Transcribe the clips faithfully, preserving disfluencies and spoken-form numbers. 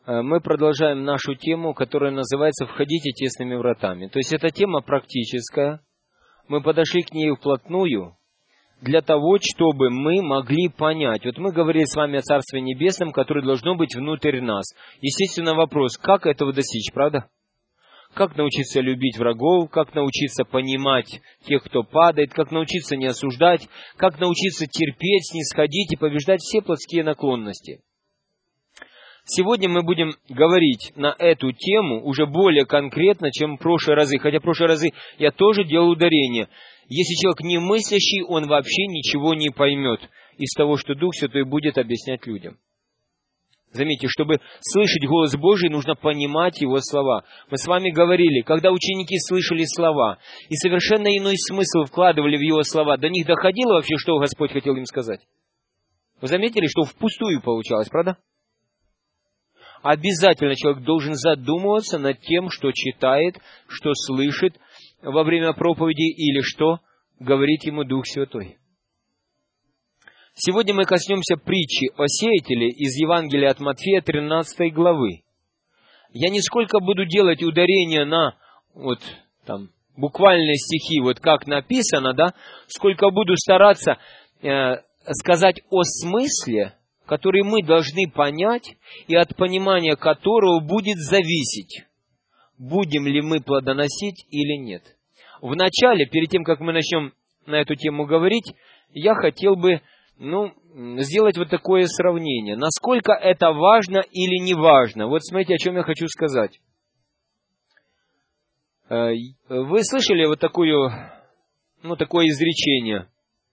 мы продолжаем нашу тему, которая называется «Входите тесными вратами». То есть, эта тема практическая. Мы подошли к ней вплотную для того, чтобы мы могли понять. Вот мы говорили с вами о Царстве Небесном, которое должно быть внутрь нас. Естественно, вопрос, как этого достичь, правда? Как научиться любить врагов, как научиться понимать тех, кто падает, как научиться не осуждать, как научиться терпеть, снисходить и побеждать все плотские наклонности. Сегодня мы будем говорить на эту тему уже более конкретно, чем в прошлые разы. Хотя в прошлые разы я тоже делал ударение. Если человек не мыслящий, он вообще ничего не поймет из того, что Дух Святой будет объяснять людям. Заметьте, чтобы слышать голос Божий, нужно понимать Его слова. Мы с вами говорили, когда ученики слышали слова и совершенно иной смысл вкладывали в Его слова, до них доходило вообще, что Господь хотел им сказать? Вы заметили, что впустую получалось, правда? Обязательно человек должен задумываться над тем, что читает, что слышит во время проповеди или что говорит ему Дух Святой. Сегодня мы коснемся притчи о сеятеле из Евангелия от Матфея тринадцатой главы. Я не сколько буду делать ударение на вот там буквальные стихи, вот как написано, да, сколько буду стараться э, сказать о смысле, который мы должны понять, и от понимания которого будет зависеть, будем ли мы плодоносить или нет. Вначале, перед тем, как мы начнем на эту тему говорить, я хотел бы ну, сделать вот такое сравнение. Насколько это важно или не важно. Вот смотрите, о чем я хочу сказать. Вы слышали вот такую, ну, такое изречение?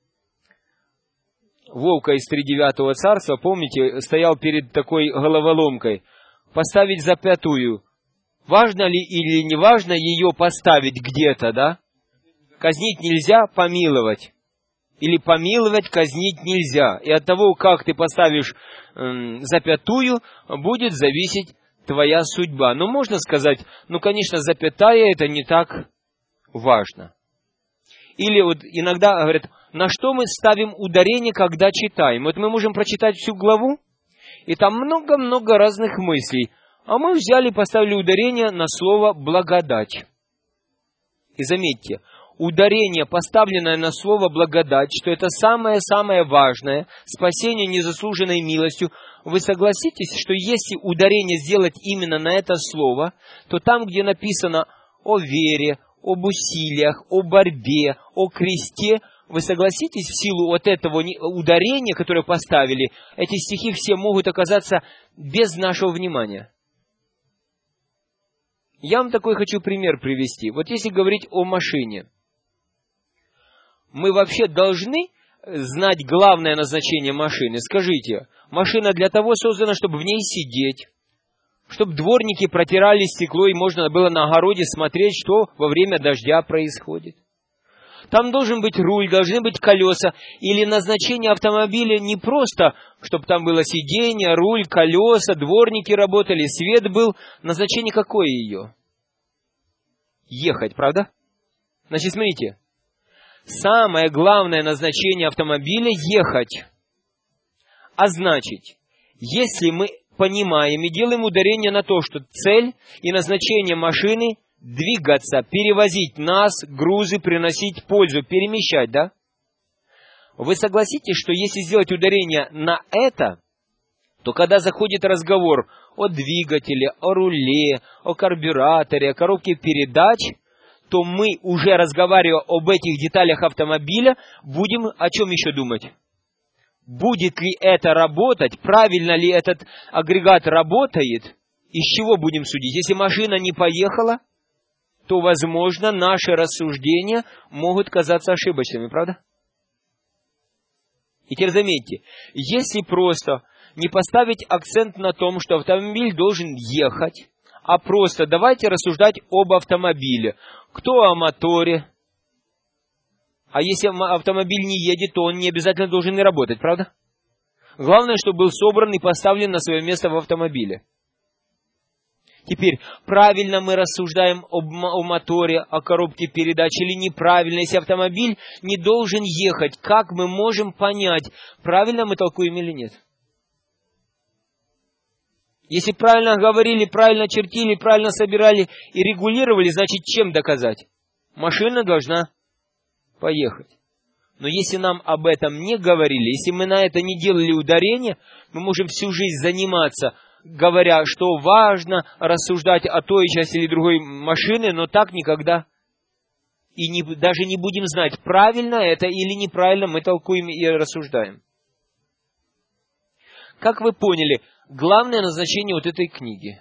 Вовка из тридевятого царства, помните, стоял перед такой головоломкой. Поставить запятую. Важно ли или не важно ее поставить где-то, да? Казнить нельзя, помиловать. Или помиловать, казнить нельзя. И от того, как ты поставишь э, запятую, будет зависеть твоя судьба. Но можно сказать, ну, конечно, запятая это не так важно. Или вот иногда говорят, на что мы ставим ударение, когда читаем? Вот мы можем прочитать всю главу, и там много-много разных мыслей. А мы взяли и поставили ударение на слово «благодать». И заметьте, ударение, поставленное на слово «благодать», что это самое-самое важное, спасение незаслуженной милостью, вы согласитесь, что если ударение сделать именно на это слово, то там, где написано о вере, об усилиях, о борьбе, о кресте, вы согласитесь, в силу вот этого ударения, которое поставили, эти стихи все могут оказаться без нашего внимания. Я вам такой хочу пример привести. Вот если говорить о машине, мы вообще должны знать главное назначение машины. Скажите, машина для того создана, чтобы в ней сидеть, чтобы дворники протирали стекло, и можно было на огороде смотреть, что во время дождя происходит. Там должен быть руль, должны быть колеса. Или назначение автомобиля не просто, чтобы там было сиденье, руль, колеса, дворники работали, свет был. Назначение какое ее? Ехать, правда? Значит, смотрите. Самое главное назначение автомобиля – ехать. А значит, если мы понимаем и делаем ударение на то, что цель и назначение машины – двигаться, перевозить нас, грузы, приносить пользу, перемещать, да? Вы согласитесь, что если сделать ударение на это, то когда заходит разговор о двигателе, о руле, о карбюраторе, о коробке передач, то мы, уже разговаривая об этих деталях автомобиля, будем о чем еще думать? Будет ли это работать, правильно ли этот агрегат работает, из чего будем судить? Если машина не поехала, то, возможно, наши рассуждения могут казаться ошибочными, правда? И теперь заметьте, если просто не поставить акцент на том, что автомобиль должен ехать, а просто давайте рассуждать об автомобиле. Кто о моторе? А если автомобиль не едет, то он не обязательно должен и работать, правда? Главное, чтобы был собран и поставлен на свое место в автомобиле. Теперь, правильно мы рассуждаем об, о моторе, о коробке передач или неправильно? Если автомобиль не должен ехать, как мы можем понять, правильно мы толкуем или нет? Если правильно говорили, правильно чертили, правильно собирали и регулировали, значит, чем доказать? Машина должна поехать. Но если нам об этом не говорили, если мы на это не делали ударение, мы можем всю жизнь заниматься, говоря, что важно рассуждать о той части или другой машины, но так никогда. И не, даже не будем знать, правильно это или неправильно, мы толкуем и рассуждаем. Как вы поняли, главное назначение вот этой книги.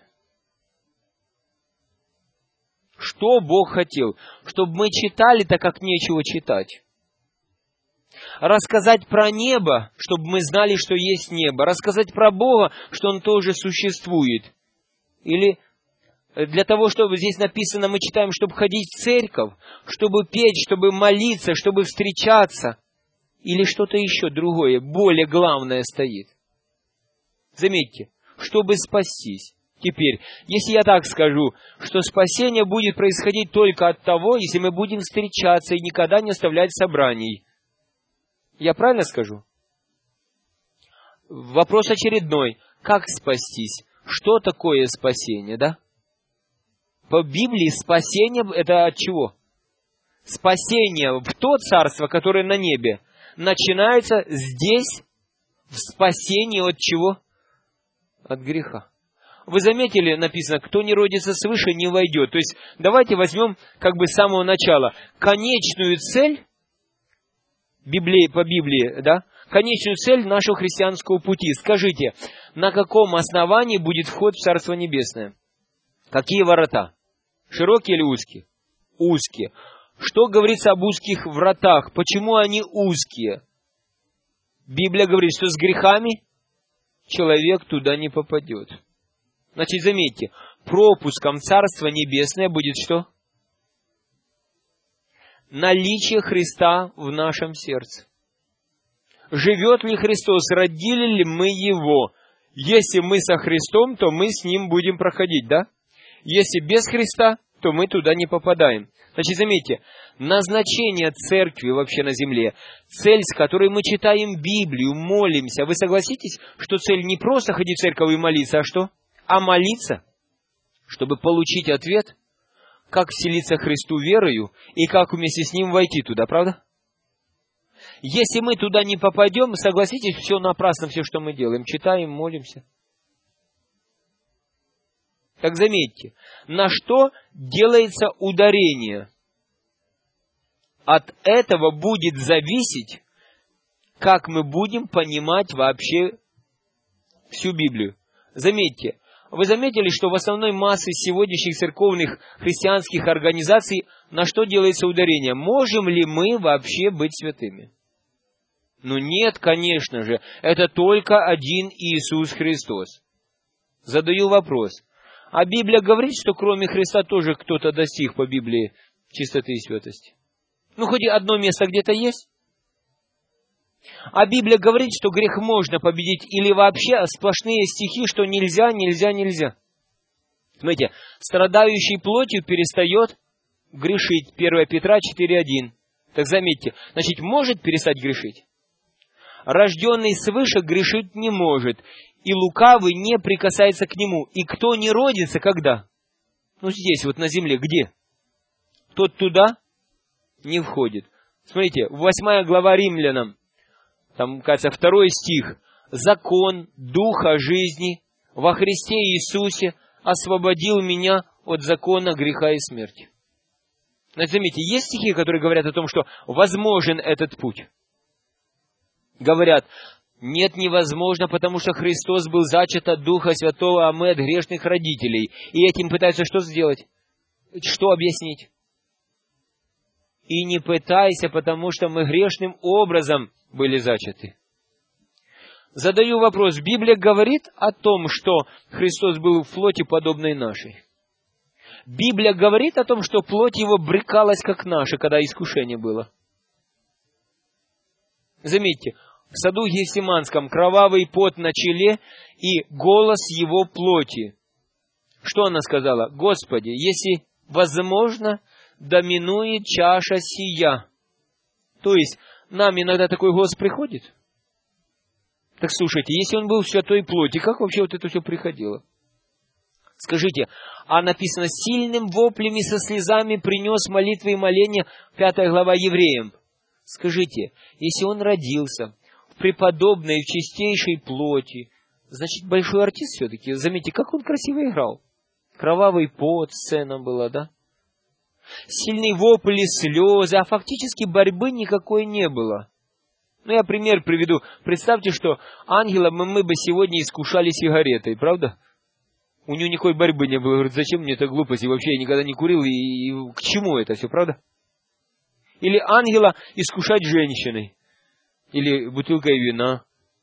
Что Бог хотел? Чтобы мы читали, так как нечего читать. Рассказать про небо, чтобы мы знали, что есть небо. Рассказать про Бога, что Он тоже существует. Или для того, чтобы здесь написано, мы читаем, чтобы ходить в церковь, чтобы петь, чтобы молиться, чтобы встречаться. Или что-то еще другое, более главное стоит. Заметьте, чтобы спастись. Теперь, если я так скажу, что спасение будет происходить только от того, если мы будем встречаться и никогда не оставлять собраний. Я правильно скажу? Вопрос очередной. Как спастись? Что такое спасение, да? По Библии спасение это от чего? Спасение в то царство, которое на небе, начинается здесь, в спасении от чего? От греха. Вы заметили, написано, кто не родится свыше, не войдет. То есть, давайте возьмем как бы с самого начала конечную цель, Библии, по Библии, да, конечную цель нашего христианского пути. Скажите, на каком основании будет вход в Царство Небесное? Какие ворота? Широкие или узкие? Узкие. Что говорится об узких вратах? Почему они узкие? Библия говорит, что с грехами человек туда не попадет. Значит, заметьте, пропуском Царства Небесное будет что? Наличие Христа в нашем сердце. Живет ли Христос, родили ли мы Его? Если мы со Христом, то мы с Ним будем проходить, да? Если без Христа, то мы туда не попадаем. Значит, заметьте, назначение церкви вообще на земле, цель, с которой мы читаем Библию, молимся. Вы согласитесь, что цель не просто ходить в церковь и молиться, а что? А молиться, чтобы получить ответ, как вселиться Христу верою и как вместе с Ним войти туда, правда? Если мы туда не попадем, согласитесь, все напрасно, все, что мы делаем. Читаем, молимся. Так заметьте, на что делается ударение? От этого будет зависеть, как мы будем понимать вообще всю Библию. Заметьте, вы заметили, что в основной массе сегодняшних церковных христианских организаций на что делается ударение? Можем ли мы вообще быть святыми? Ну нет, конечно же, это только один Иисус Христос. Задаю вопрос. А Библия говорит, что кроме Христа тоже кто-то достиг по Библии чистоты и святости? Ну, хоть одно место где-то есть? А Библия говорит, что грех можно победить, или вообще сплошные стихи, что нельзя, нельзя, нельзя. Смотрите, страдающий плотью перестает грешить. первое Петра четыре один. Так заметьте, значит, может перестать грешить? Рожденный свыше грешить не может, и лукавый не прикасается к нему. И кто не родится, когда? Ну, здесь, вот на земле, где? Тот туда не входит. Смотрите, восьмая глава Римлянам, там, кажется, второй стих. «Закон Духа жизни во Христе Иисусе освободил меня от закона греха и смерти». Значит, заметьте, есть стихи, которые говорят о том, что возможен этот путь. Говорят, нет, невозможно, потому что Христос был зачат от Духа Святого, а мы от грешных родителей. И этим пытаются что сделать? Что объяснить? И не пытайся, потому что мы грешным образом были зачаты. Задаю вопрос. Библия говорит о том, что Христос был в плоти, подобной нашей. Библия говорит о том, что плоть Его брыкалась, как наша, когда искушение было. Заметьте, в саду Гефсиманском кровавый пот на челе и голос Его плоти. Что она сказала? Господи, если возможно, доминует чаша сия. То есть, нам иногда такой голос приходит. Так слушайте, если Он был в святой плоти, как вообще вот это все приходило? Скажите, а написано, сильным воплями со слезами принес молитвы и моления, пятая глава Евреям. Скажите, если он родился в преподобной, в чистейшей плоти, значит, большой артист все-таки. Заметьте, как он красиво играл. Кровавый пот, сцена была, да? Сильные вопли, слезы, а фактически борьбы никакой не было. Ну, я пример приведу. Представьте, что ангела мы, мы бы сегодня искушали сигаретой, правда? У него никакой борьбы не было. Говорит, зачем мне эта глупость? И вообще я никогда не курил, и, и к чему это все, правда? Или ангела искушать женщиной. Или бутылкой вина.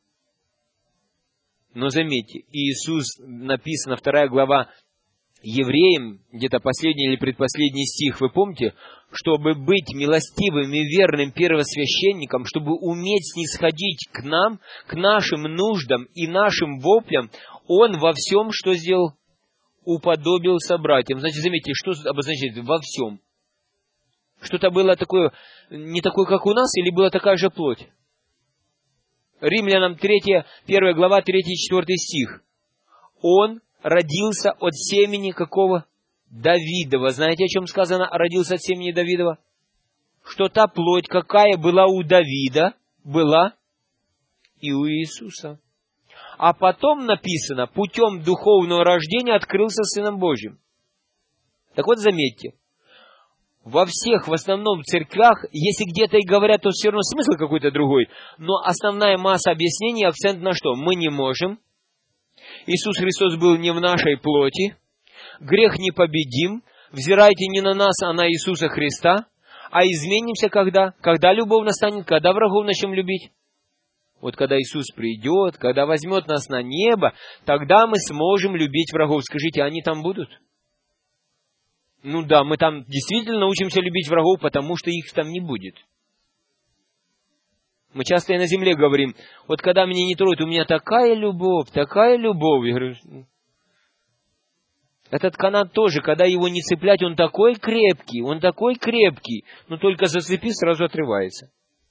Но заметьте, Иисус, написано, вторая глава Евреям, где-то последний или предпоследний стих, вы помните? Чтобы быть милостивым и верным первосвященником, чтобы уметь снисходить к нам, к нашим нуждам и нашим воплям, Он во всем, что сделал? Уподобился братьям. Значит, заметьте, что обозначает во всем? Что-то было такое, не такое, как у нас, или была такая же плоть? Римлянам третья, первая глава, третий, четвертый стих. Он родился от семени какого? Давидова. Знаете, о чем сказано? Родился от семени Давидова? Что та плоть, какая была у Давида, была и у Иисуса. А потом написано, путем духовного рождения открылся Сыном Божьим. Так вот, заметьте, во всех, в основном, церквях, если где-то и говорят, то все равно смысл какой-то другой. Но основная масса объяснений, акцент на что? Мы не можем. Иисус Христос был не в нашей плоти. Грех не победим. Взирайте не на нас, а на Иисуса Христа. А изменимся когда? Когда любовь настанет? Когда врагов начнем любить? Вот когда Иисус придет, когда возьмет нас на небо, тогда мы сможем любить врагов. Скажите, они там будут? Ну да, мы там действительно научимся любить врагов, потому что их там не будет. Мы часто и на земле говорим, вот когда меня не троют, у меня такая любовь, такая любовь. Я говорю, этот канат тоже, когда его не цеплять, он такой крепкий, он такой крепкий, но только зацепи, сразу отрывается.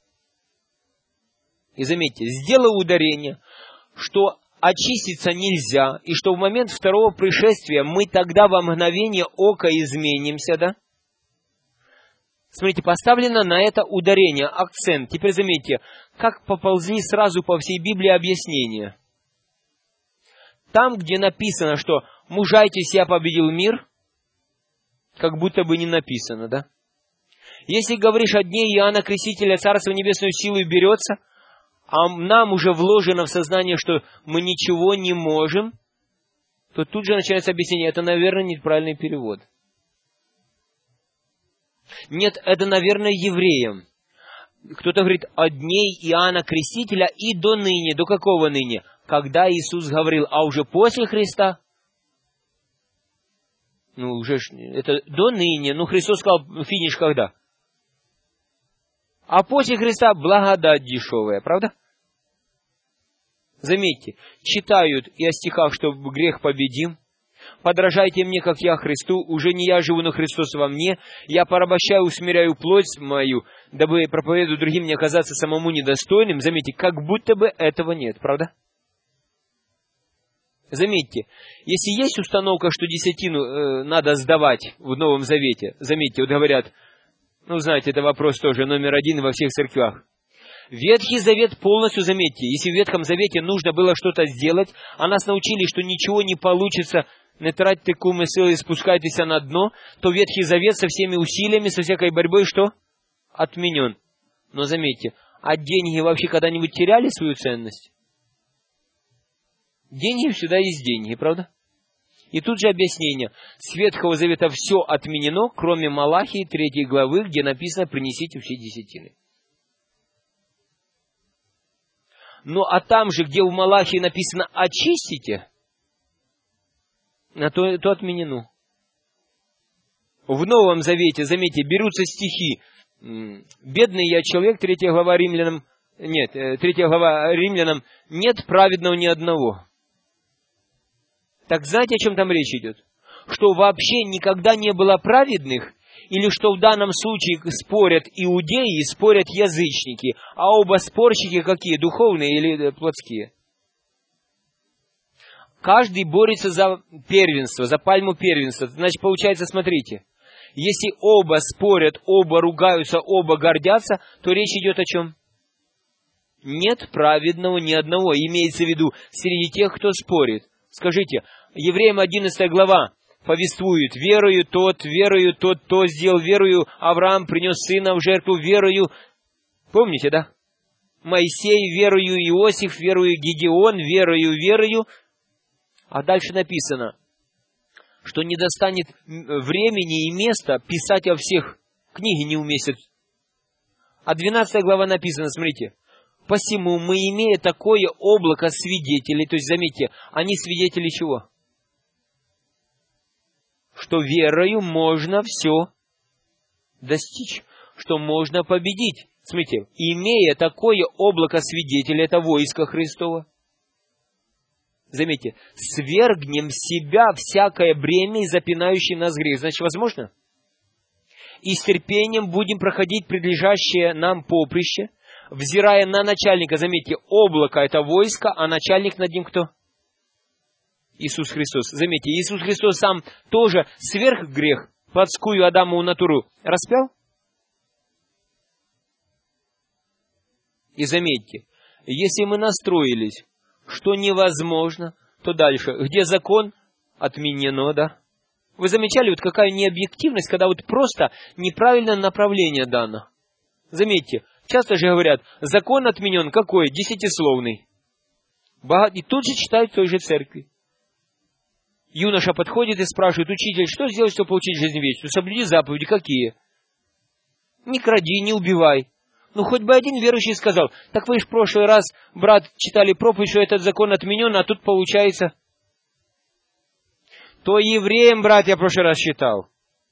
И заметьте, сделал ударение, что очиститься нельзя, и что в момент второго пришествия мы тогда во мгновение ока изменимся, да? Смотрите, поставлено на это ударение, акцент. Теперь заметьте, как поползли сразу по всей Библии объяснения. Там, где написано, что «мужайтесь, я победил мир», как будто бы не написано, да? Если говоришь о дне Иоанна Крестителя, Царство Небесную силу берется, а нам уже вложено в сознание, что мы ничего не можем, то тут же начинается объяснение. Это, наверное, неправильный перевод. Нет, это, наверное, евреям. Кто-то говорит о дне Иоанна Крестителя и до ныне. До какого ныне? Когда Иисус говорил, а уже после Христа? Ну, уже это до ныне. Ну, Христос сказал, финиш когда? А после Христа благодать дешевая, правда? Заметьте, читают и о стихах, что грех победим. Подражайте мне, как я Христу, уже не я живу, но Христос во мне. Я порабощаю, усмиряю плоть мою, дабы проповедую другим не оказаться самому недостойным. Заметьте, как будто бы этого нет, правда? Заметьте, если есть установка, что десятину э, надо сдавать в Новом Завете, заметьте, вот говорят, ну, знаете, это вопрос тоже номер один во всех церквях. Ветхий Завет полностью, заметьте, если в Ветхом Завете нужно было что-то сделать, а нас научили, что ничего не получится, не тратьте кумы силы и спускайтесь на дно, то Ветхий Завет со всеми усилиями, со всякой борьбой, что? Отменен. Но заметьте, а деньги вообще когда-нибудь теряли свою ценность? Деньги всегда есть деньги, правда? И тут же объяснение. С Ветхого Завета все отменено, кроме Малахии третьей главы, где написано «принесите все десятины». Ну, а там же, где в Малахии написано «очистите», то, то отменено. В Новом Завете, заметьте, берутся стихи. «Бедный я человек», третья глава Римлянам, нет, третья глава Римлянам, «нет праведного ни одного». Так знаете, о чем там речь идет? Что вообще никогда не было праведных, или что в данном случае спорят иудеи и спорят язычники, а оба спорщики какие, духовные или плотские? Каждый борется за первенство, за пальму первенства. Значит, получается, смотрите, если оба спорят, оба ругаются, оба гордятся, то речь идет о чем? Нет праведного ни одного. Имеется в виду среди тех, кто спорит. Скажите, Евреям одиннадцатая глава повествует: верою тот, верою тот, то сделал, верою Авраам принес сына в жертву, верою... Помните, да? Моисей, верою Иосиф, верою Гедеон, верою, верою. А дальше написано, что не достанет времени и места писать о всех. Книги не уместят. А двенадцатая глава написано, смотрите. Посему мы, имея такое облако свидетелей, то есть, заметьте, они свидетели чего? Что верою можно все достичь, что можно победить. Смотрите, имея такое облако свидетелей, это войско Христово. Заметьте, свергнем с себя всякое бремя и запинающий нас грех. Значит, возможно? И с терпением будем проходить предлежащее нам поприще, взирая на начальника. Заметьте, облако — это войско, а начальник над ним кто? Иисус Христос. Заметьте, Иисус Христос сам тоже сверх грех, плотскую Адамову натуру, распял. И заметьте, если мы настроились, что невозможно, то дальше, где закон, отменено, да? Вы замечали, вот какая необъективность, когда вот просто неправильное направление дано? Заметьте, часто же говорят, закон отменен какой? Десятисловный. И тут же читают в той же церкви. Юноша подходит и спрашивает: учитель, что сделать, чтобы получить жизнь вечную? Соблюди заповеди. Какие? Не кради, не убивай. Ну, хоть бы один верующий сказал: так вы же в прошлый раз, брат, читали проповедь, что этот закон отменен, а тут получается... То евреям, брат, я в прошлый раз читал.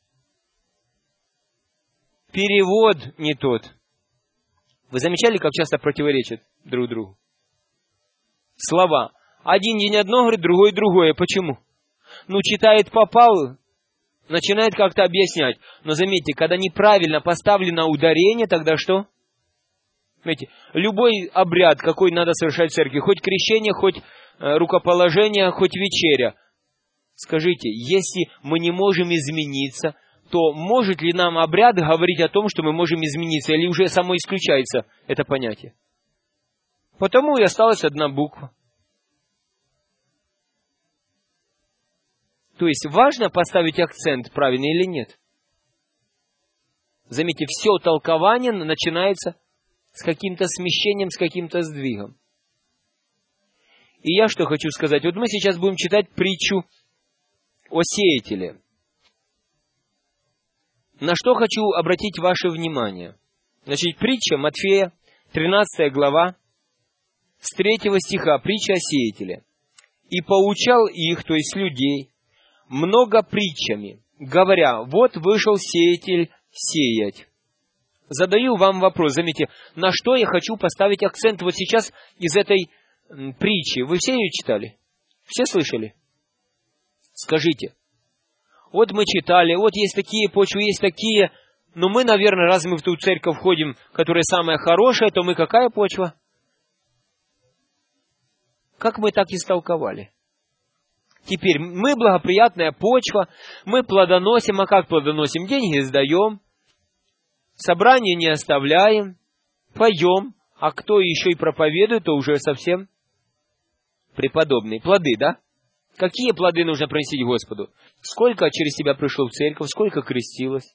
Перевод не тот. Вы замечали, как часто противоречат друг другу? Слова. Один день одно говорит, другой другое. Почему? Ну, читает попал, начинает как-то объяснять. Но заметьте, когда неправильно поставлено ударение, тогда что? Знаете, любой обряд, какой надо совершать в церкви, хоть крещение, хоть э, рукоположение, хоть вечеря. Скажите, если мы не можем измениться, то может ли нам обряд говорить о том, что мы можем измениться, или уже само исключается это понятие? Потому и осталась одна буква. То есть важно поставить акцент правильный или нет? Заметьте, все толкование начинается с каким-то смещением, с каким-то сдвигом. И я что хочу сказать. Вот мы сейчас будем читать притчу о сеятеле. На что хочу обратить ваше внимание. Значит, притча Матфея, тринадцатая глава, с третьего стиха, притча о сеятеле. «И поучал их, то есть людей, много притчами, говоря, вот вышел сеятель сеять». Задаю вам вопрос, заметьте, на что я хочу поставить акцент вот сейчас из этой притчи. Вы все ее читали? Все слышали? Скажите. Вот мы читали, вот есть такие почвы, есть такие, но мы, наверное, раз мы в ту церковь ходим, которая самая хорошая, то мы какая почва? Как мы так истолковали? Теперь, мы благоприятная почва, мы плодоносим, а как плодоносим? Деньги сдаем, собрание не оставляем, поем, а кто еще и проповедует, то уже совсем преподобные. Плоды, да? Какие плоды нужно приносить Господу? Сколько через тебя пришло в церковь, сколько крестилось?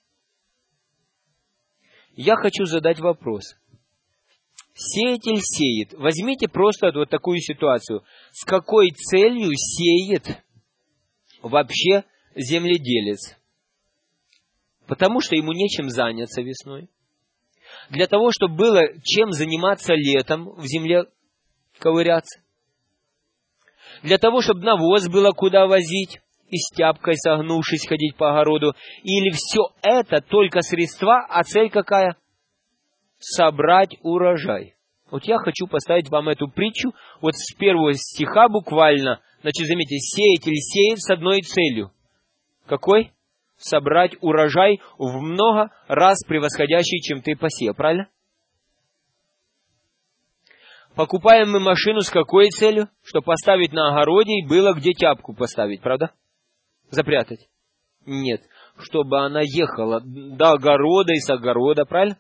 Я хочу задать вопрос. Сеятель сеет. Возьмите просто вот такую ситуацию. С какой целью сеет вообще земледелец? Потому что ему нечем заняться весной. Для того, чтобы было чем заниматься летом в земле ковыряться. Для того, чтобы навоз было куда возить и с тяпкой согнувшись ходить по огороду. Или все это только средства, а цель какая? Собрать урожай. Вот я хочу поставить вам эту притчу вот с первого стиха буквально. Значит, заметьте, сеятель сеет с одной целью. Какой? Собрать урожай в много раз превосходящий, чем ты посеял. Правильно? Покупаем мы машину с какой целью? Чтобы поставить на огороде и было где тяпку поставить, правда? Запрятать. Нет. Чтобы она ехала до огорода и с огорода, правильно?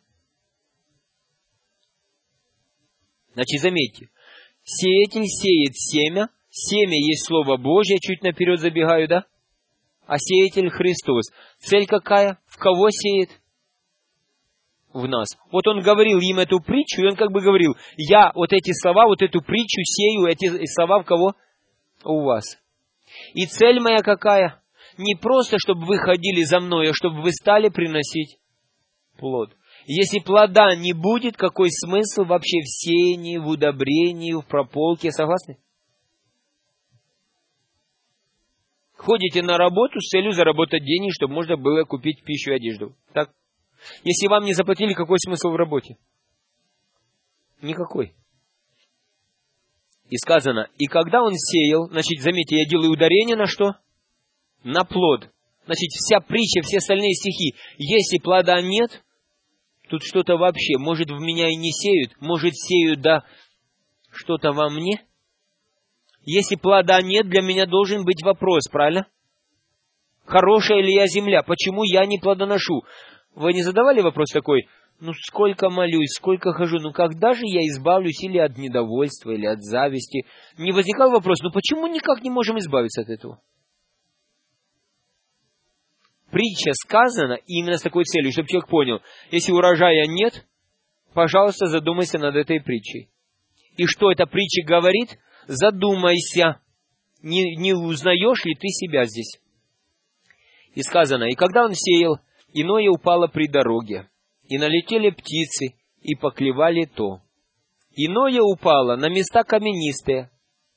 Значит, заметьте. Сеятель сеет семя. Семя есть Слово Божье, чуть наперед забегаю, да? А сеятель Христос. Цель какая? В кого сеет? В нас. Вот он говорил им эту притчу, и он как бы говорил, я вот эти слова, вот эту притчу сею, эти слова в кого? У вас. И цель моя какая? Не просто, чтобы вы ходили за мной, а чтобы вы стали приносить плод. Если плода не будет, какой смысл вообще в сеянии, в удобрении, в прополке? Согласны? Ходите на работу с целью заработать деньги, чтобы можно было купить пищу и одежду. Так? Если вам не заплатили, какой смысл в работе? Никакой. И сказано, и когда он сеял, значит, заметьте, я делаю ударение на что? На плод. Значит, вся притча, все остальные стихи, если плода нет, тут что-то вообще, может, в меня и не сеют, может, сеют, да, что-то во мне. Если плода нет, для меня должен быть вопрос, правильно? Хорошая ли я земля? Почему я не плодоношу? Вы не задавали вопрос такой, ну сколько молюсь, сколько хожу, ну когда же я избавлюсь или от недовольства, или от зависти? Не возникал вопрос, ну почему никак не можем избавиться от этого? Притча сказана именно с такой целью, чтобы человек понял, если урожая нет, пожалуйста, задумайся над этой притчей. И что эта притча говорит? Задумайся, не, не узнаешь ли ты себя здесь? И сказано, и когда он сеял, иное упало при дороге, и налетели птицы, и поклевали то. Иное упало на места каменистые,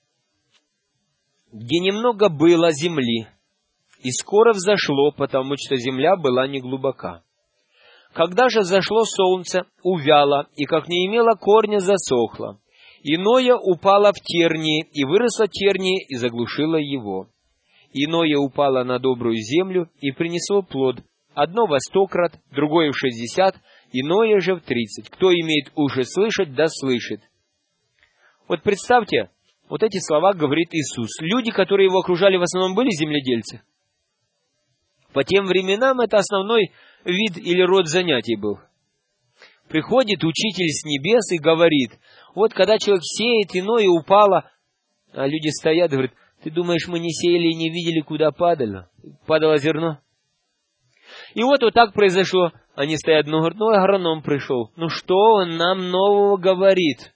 где немного было земли, и скоро взошло, потому что земля была неглубока. Когда же взошло солнце, увяло, и как не имело корня, засохло. Иное упало в тернии, и выросло тернии, и заглушило его. Иное упало на добрую землю, и принесло плод. Одно во сто крат, другое в шестьдесят, иное же в тридцать. Кто имеет уши слышать, да слышит. Вот представьте, вот эти слова говорит Иисус. Люди, которые его окружали, в основном были земледельцы. По тем временам это основной вид или род занятий был. Приходит учитель с небес и говорит, вот когда человек сеет, иное упало, а люди стоят и говорят, ты думаешь, мы не сеяли и не видели, куда падало? Падало зерно. И вот вот так произошло. Они стоят, ну, говорят, ну, агроном пришел. Ну, что он нам нового говорит?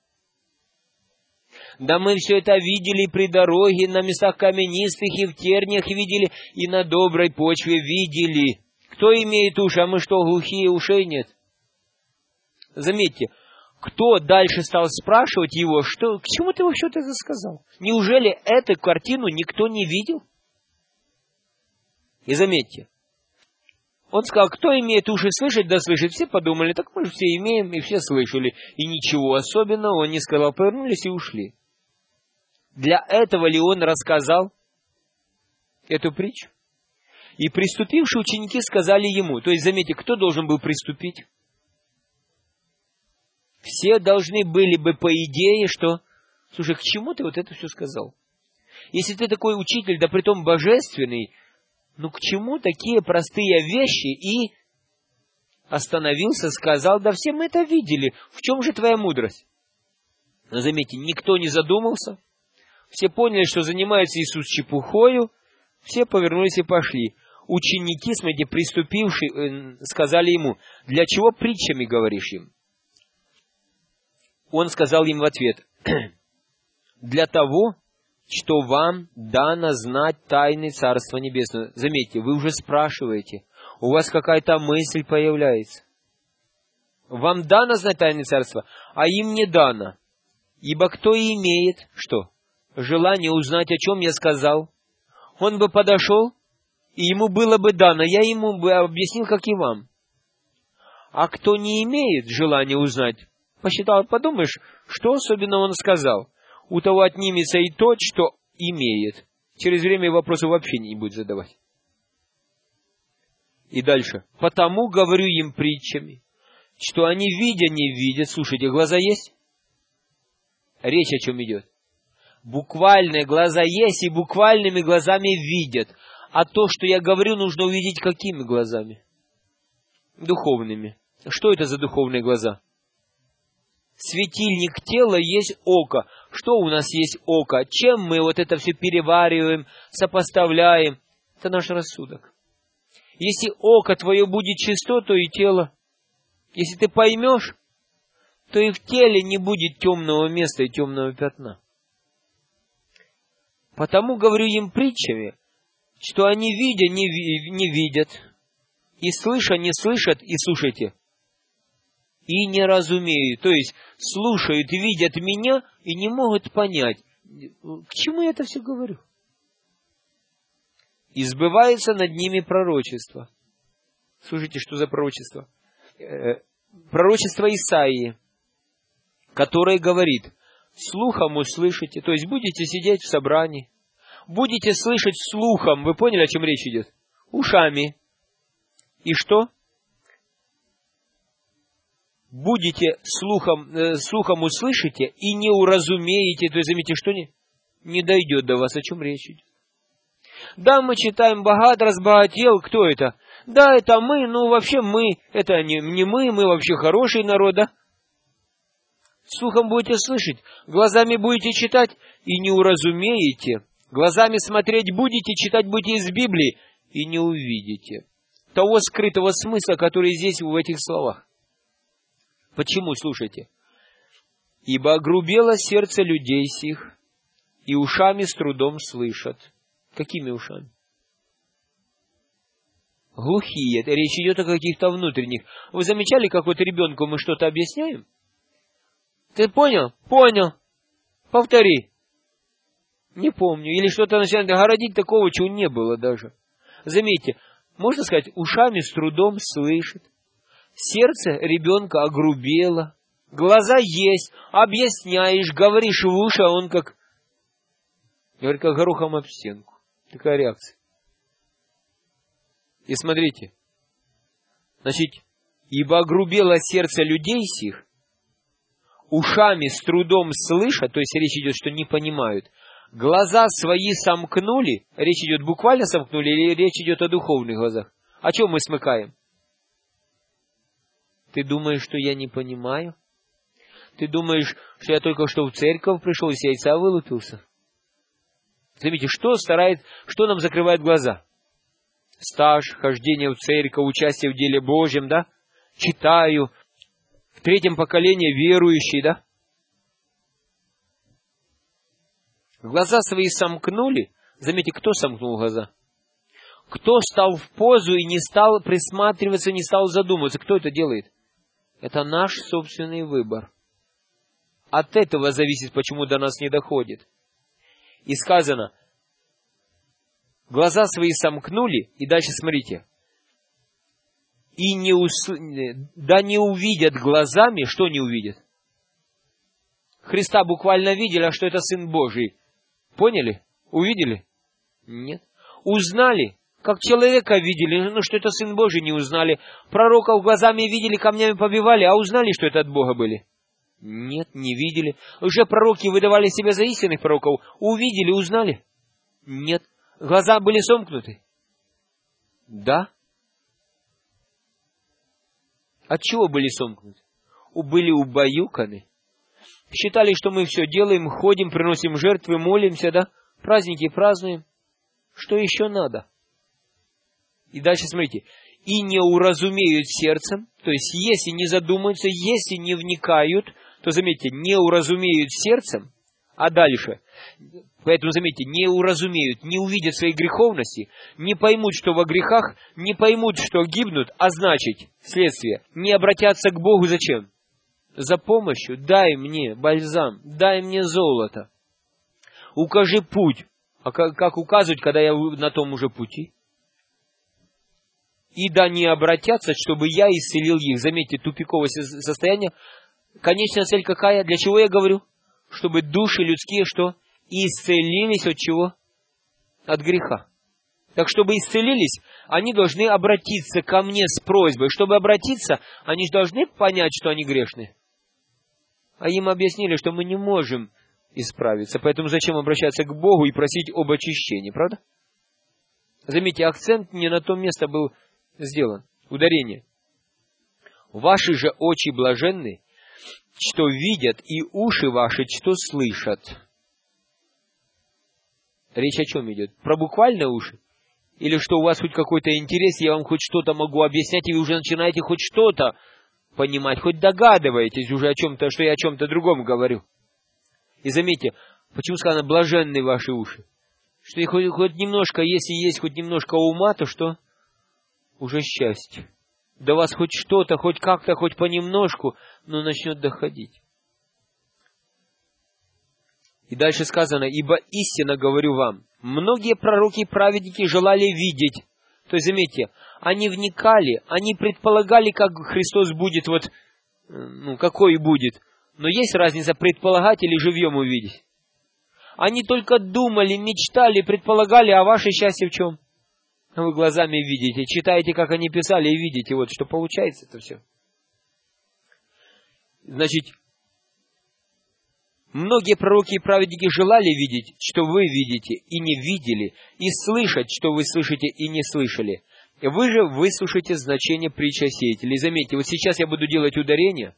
Да мы все это видели при дороге, на местах каменистых и в терниях видели, и на доброй почве видели. Кто имеет уши, а мы что, глухие, ушей нет? Заметьте, кто дальше стал спрашивать его, что, к чему ты вообще это сказал? Неужели эту картину никто не видел? И заметьте, он сказал, кто имеет уши слышать, да слышит. Все подумали, так мы же все имеем, и все слышали. И ничего особенного он не сказал, повернулись и ушли. Для этого ли он рассказал эту притчу? И приступившие ученики сказали ему, то есть, заметьте, кто должен был приступить? Все должны были бы, по идее, что, слушай, к чему ты вот это все сказал? Если ты такой учитель, да притом божественный, ну к чему такие простые вещи? И остановился, сказал, да все мы это видели, в чем же твоя мудрость? Но заметьте, никто не задумался, все поняли, что занимается Иисус чепухою, все повернулись и пошли. Ученики, смотрите, приступившие, сказали ему, для чего притчами говоришь им? Он сказал им в ответ, для того, что вам дано знать тайны Царства Небесного. Заметьте, вы уже спрашиваете, у вас какая-то мысль появляется. Вам дано знать тайны Царства, а им не дано. Ибо кто имеет, что? Желание узнать, о чем я сказал, он бы подошел, и ему было бы дано, я ему бы объяснил, как и вам. А кто не имеет желания узнать, посчитал, подумаешь, что особенно он сказал. У того отнимется и тот, что имеет. Через время вопросы вообще не будет задавать. И дальше. Потому говорю им притчами, что они видя не видят. Слушайте, глаза есть? Речь о чем идет? Буквальные глаза есть, и буквальными глазами видят. А то, что я говорю, нужно увидеть какими глазами? Духовными. Что это за духовные глаза? Светильник тела есть око. Что у нас есть око? Чем мы вот это все перевариваем, сопоставляем? Это наш рассудок. Если око твое будет чисто, то и тело. Если ты поймешь, то и в теле не будет темного места и темного пятна. Потому говорю им притчами, что они видя не, ви- не видят, и слыша не слышат, и слушайте, и не разумеют. То есть слушают и видят меня, и не могут понять, к чему я это все говорю. И сбывается над ними пророчество. Слушайте, что за пророчество? Э, пророчество Исаии, которое говорит: слухом услышите, то есть будете сидеть в собрании, будете слышать слухом, вы поняли, о чем речь идет? Ушами. И что? Будете слухом, э, слухом услышите и не уразумеете, то есть, заметьте, что не, не дойдет до вас, о чем речь идет. Да, мы читаем: богат разбогател, кто это? Да, это мы, ну вообще мы, это не, не мы, мы вообще хороший народ, да? Слухом будете слышать, глазами будете читать и не уразумеете. Глазами смотреть будете, читать будете из Библии и не увидите того скрытого смысла, который здесь в этих словах. Почему, слушайте? Ибо огрубело сердце людей сих, и ушами с трудом слышат. Какими ушами? Глухие. Речь идет о каких-то внутренних. Вы замечали, как вот ребенку мы что-то объясняем? Ты понял? Понял. Повтори. Не помню. Или что-то начинает городить такого, чего не было даже. Заметьте, можно сказать, ушами с трудом слышит. Сердце ребенка огрубело. Глаза есть. Объясняешь, говоришь в уши, а он как... Говорит, как горохом об стенку. Такая реакция. И смотрите. Значит, ибо огрубело сердце людей сих, ушами с трудом слышат, то есть речь идет, что не понимают, глаза свои сомкнули, речь идет буквально сомкнули, или речь идет о духовных глазах? О чем мы смыкаем? Ты думаешь, что я не понимаю? Ты думаешь, что я только что в церковь пришел и с яйца вылупился? Заметьте, что старает, что нам закрывает глаза? Стаж, хождение в церковь, участие в деле Божьем, да? Читаю. В третьем поколении верующий, да? Глаза свои сомкнули. Заметьте, кто сомкнул глаза? Кто стал в позу и не стал присматриваться, не стал задумываться? Кто это делает? Это наш собственный выбор. От этого зависит, почему до нас не доходит. И сказано, глаза свои сомкнули, и дальше смотрите, и не ус... да не увидят глазами, что не увидят? Христа буквально видели, а что это Сын Божий. Поняли? Увидели? Нет. Узнали? Как человека видели, ну что это Сын Божий, не узнали. Пророков глазами видели, камнями побивали, а узнали, что это от Бога были? Нет, не видели. Уже пророки выдавали себя за истинных пророков. Увидели, узнали? Нет. Глаза были сомкнуты? Да. От чего были сомкнуты? Были убаюканы. Считали, что мы все делаем, ходим, приносим жертвы, молимся, да? Праздники празднуем. Что еще надо? И дальше смотрите. И не уразумеют сердцем, то есть если не задумаются, если не вникают, то, заметьте, не уразумеют сердцем, а дальше, поэтому, заметьте, не уразумеют, не увидят своей греховности, не поймут, что во грехах, не поймут, что гибнут, а значит, следствие, не обратятся к Богу зачем? За помощью, дай мне бальзам, дай мне золото, укажи путь. А как, как указывать, когда я на том уже пути? И да не обратятся, чтобы я исцелил их. Заметьте, тупиковое состояние. Конечная цель какая? Для чего я говорю? Чтобы души людские что? Исцелились от чего? От греха. Так, чтобы исцелились, они должны обратиться ко мне с просьбой. Чтобы обратиться, они же должны понять, что они грешны. А им объяснили, что мы не можем исправиться. Поэтому зачем обращаться к Богу и просить об очищении, правда? Заметьте, акцент не на то место был сделан. Ударение. Ваши же очи блаженны, что видят, и уши ваши, что слышат. Речь о чем идет? Про буквально уши? Или что у вас хоть какой-то интерес, я вам хоть что-то могу объяснять, и вы уже начинаете хоть что-то понимать, хоть догадываетесь уже о чем-то, что я о чем-то другом говорю. И заметьте, почему сказано блаженные ваши уши? Что и хоть, хоть немножко, если есть хоть немножко ума, то что? Уже счастье. До вас хоть что-то, хоть как-то, хоть понемножку, но начнет доходить. И дальше сказано, ибо истинно говорю вам, многие пророки и праведники желали видеть. То есть, заметьте, они вникали, они предполагали, как Христос будет, вот, ну, какой будет. Но есть разница предполагать или живьем увидеть. Они только думали, мечтали, предполагали, а ваше счастье в чем? Вы глазами видите, читаете, как они писали, и видите, вот что получается это все. Значит, многие пророки и праведники желали видеть, что вы видите, и не видели, и слышать, что вы слышите, и не слышали. Вы же выслушайте значение притчи о сеятеле. И заметьте, вот сейчас я буду делать ударение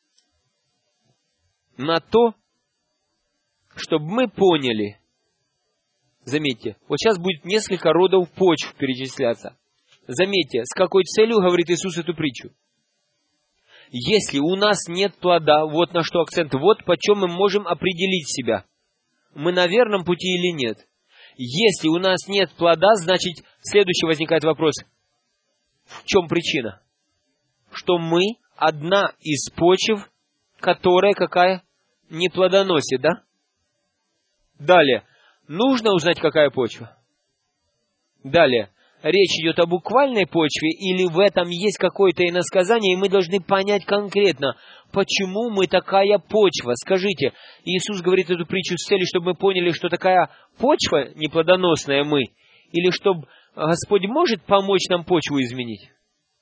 на то, чтобы мы поняли. Заметьте, вот сейчас будет несколько родов почв перечисляться. Заметьте, с какой целью говорит Иисус эту притчу. Если у нас нет плода, вот на что акцент, вот почем мы можем определить себя. Мы на верном пути или нет. Если у нас нет плода, значит, следующий возникает вопрос. В чем причина? Что мы одна из почв, которая какая? Не плодоносит, да? Далее. Нужно узнать, какая почва. Далее. Речь идет о буквальной почве, или в этом есть какое-то иносказание, и мы должны понять конкретно, почему мы такая почва. Скажите, Иисус говорит эту притчу с целью, чтобы мы поняли, что такая почва неплодоносная мы, или чтобы Господь может помочь нам почву изменить?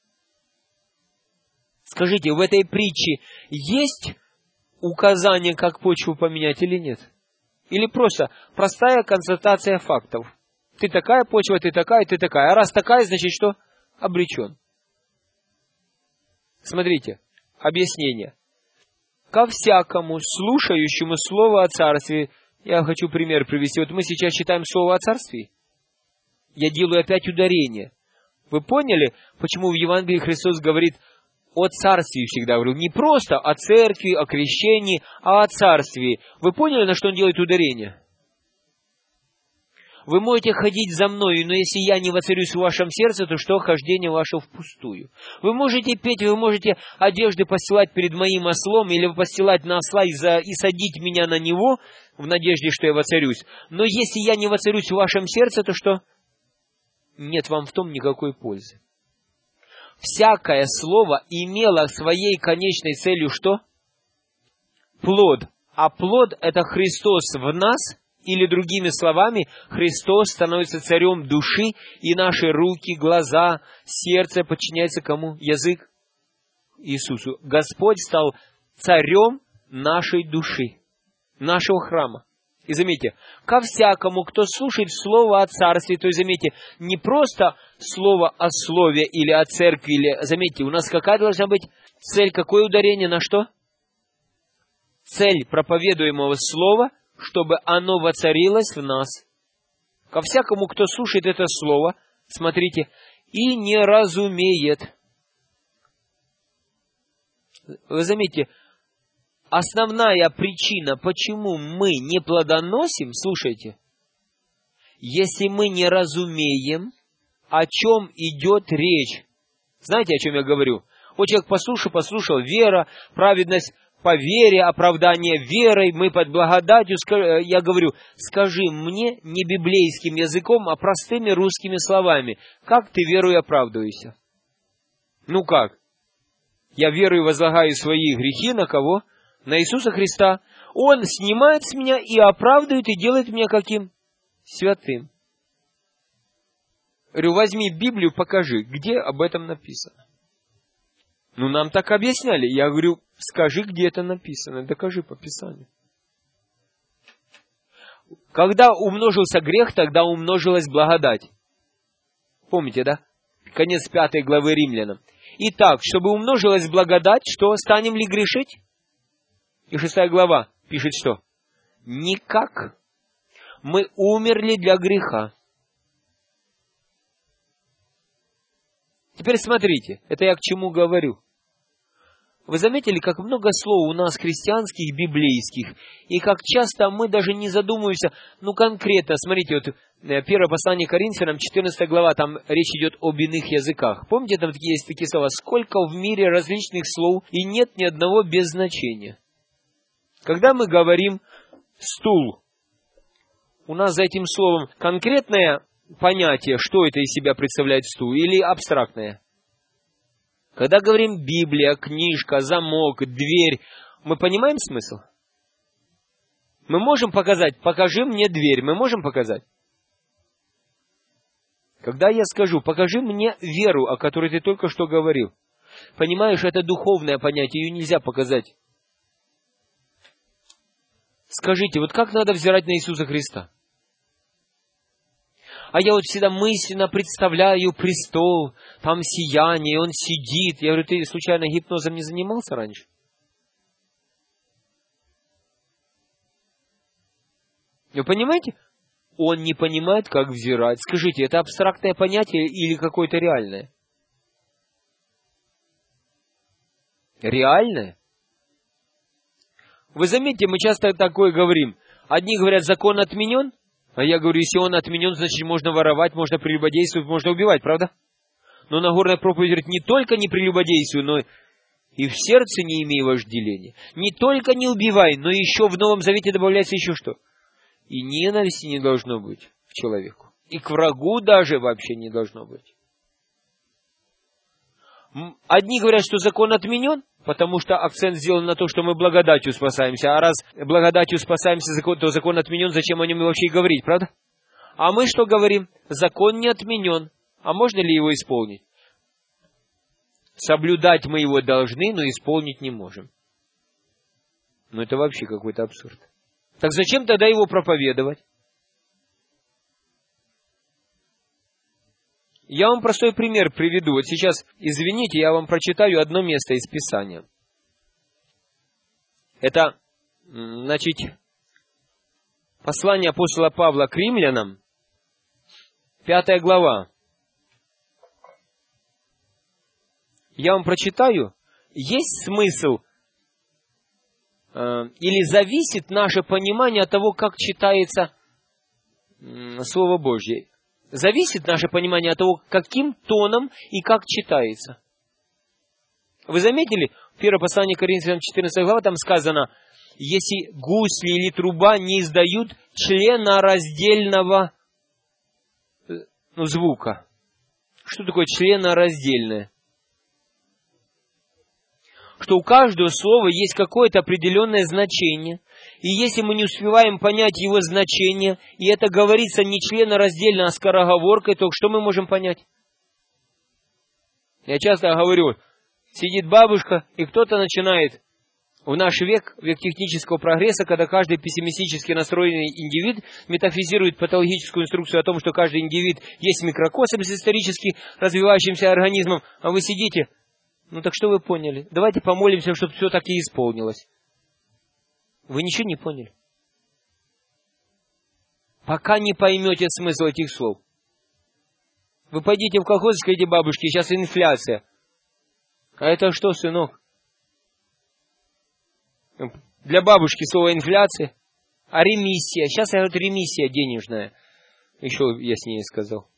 Скажите, в этой притче есть указание, как почву поменять или нет? Или просто простая констатация фактов? Ты такая почва, ты такая, ты такая. А раз такая, значит что? Обречен. Смотрите, объяснение. Ко всякому слушающему слово о царстве, я хочу пример привести. Вот мы сейчас читаем слово о царстве. Я делаю опять ударение. Вы поняли, почему в Евангелии Христос говорит о царстве всегда? Говорю, не просто о церкви, о крещении, а о царстве. Вы поняли, на что он делает ударение? Вы можете ходить за мною, но если я не воцарюсь в вашем сердце, то что хождение ваше впустую? Вы можете петь, вы можете одежды посылать перед моим ослом, или посылать на осла и, за, и садить меня на него, в надежде, что я воцарюсь. Но если я не воцарюсь в вашем сердце, то что? Нет вам в том никакой пользы. Всякое слово имело своей конечной целью что? Плод. А плод — это Христос в нас. Или другими словами, Христос становится царем души, и наши руки, глаза, сердце подчиняются кому? Язык? Иисусу. Господь стал царем нашей души, нашего храма. И заметьте, ко всякому, кто слушает слово о царстве, то есть, заметьте, не просто слово о слове или о церкви, или, заметьте, у нас какая должна быть цель, какое ударение на что? Цель проповедуемого слова, чтобы оно воцарилось в нас. Ко всякому, кто слушает это слово, смотрите, и не разумеет. Вы заметите, основная причина, почему мы не плодоносим, слушайте, если мы не разумеем, о чем идет речь. Знаете, о чем я говорю? Вот человек послушал, послушал, вера, праведность, по вере, оправдание верой, мы под благодатью. Я говорю, скажи мне не библейским языком, а простыми русскими словами, как ты верою оправдываешься? Ну как? Я верою возлагаю свои грехи на кого? На Иисуса Христа. Он снимает с меня и оправдывает, и делает меня каким? Святым. Говорю, возьми Библию, покажи, где об этом написано. Ну, нам так объясняли. Я говорю, Скажи, где это написано, докажи по Писанию. Когда умножился грех, тогда умножилась благодать. Помните, да? Конец пятой главы Римлянам. Итак, чтобы умножилась благодать, что, станем ли грешить? И шестая глава пишет что? Никак. Мы умерли для греха. Теперь смотрите, это я к чему говорю. Вы заметили, как много слов у нас христианских, библейских, и как часто мы даже не задумываемся, ну конкретно, смотрите, вот первое послание Коринфянам, четырнадцатая глава, там речь идет об иных языках. Помните, там такие, есть такие слова, сколько в мире различных слов, и нет ни одного без значения. Когда мы говорим «стул», у нас за этим словом конкретное понятие, что это из себя представляет стул, или абстрактное? Когда говорим Библия, книжка, замок, дверь, мы понимаем смысл? Мы можем показать, покажи мне дверь, мы можем показать? Когда я скажу, покажи мне веру, о которой ты только что говорил, понимаешь, это духовное понятие, ее нельзя показать. Скажите, вот как надо взирать на Иисуса Христа? А я вот всегда мысленно представляю престол, там сияние, он сидит. Я говорю, ты случайно гипнозом не занимался раньше? Вы понимаете? Он не понимает, как взирать. Скажите, это абстрактное понятие или какое-то реальное? Реальное? Вы заметите, мы часто такое говорим. Одни говорят, закон отменен, а я говорю, если он отменен, значит можно воровать, можно прелюбодействовать, можно убивать, правда? Но Нагорная проповедь говорит, не только не прелюбодействуй, но и в сердце не имей вожделения. Не только не убивай, но еще в Новом Завете добавляется еще что? И ненависти не должно быть в человеку. И к врагу даже вообще не должно быть. Одни говорят, что закон отменен, потому что акцент сделан на то, что мы благодатью спасаемся. А раз благодатью спасаемся, то закон отменен, зачем о нем вообще и говорить, правда? А мы что говорим? Закон не отменен. А можно ли его исполнить? Соблюдать мы его должны, но исполнить не можем. Ну это вообще какой-то абсурд. Так зачем тогда его проповедовать? Я вам простой пример приведу. Вот сейчас, извините, я вам прочитаю одно место из Писания. Это, значит, послание апостола Павла к римлянам, пятая глава. Я вам прочитаю. Есть смысл э, или зависит наше понимание от того, как читается э, Слово Божье? Зависит наше понимание от того, каким тоном и как читается. Вы заметили, в первом послании к Коринфянам четырнадцатая глава, там сказано, если гусли или труба не издают членораздельного ну, звука. Что такое членораздельное? Что у каждого слова есть какое-то определенное значение, и если мы не успеваем понять его значение, и это говорится не членораздельно, а скороговоркой, то что мы можем понять? Я часто говорю, сидит бабушка, и кто-то начинает, в наш век, век технического прогресса, когда каждый пессимистически настроенный индивид метафизирует патологическую инструкцию о том, что каждый индивид есть микрокосм с исторически развивающимся организмом, а вы сидите, ну так что вы поняли? Давайте помолимся, чтобы все так и исполнилось. Вы ничего не поняли. Пока не поймете смысл этих слов. Вы пойдите в колхоз и скажите бабушке, сейчас инфляция. А это что, сынок? Для бабушки слово инфляция. А ремиссия. Сейчас я говорю, ремиссия денежная. Еще я с ней сказал.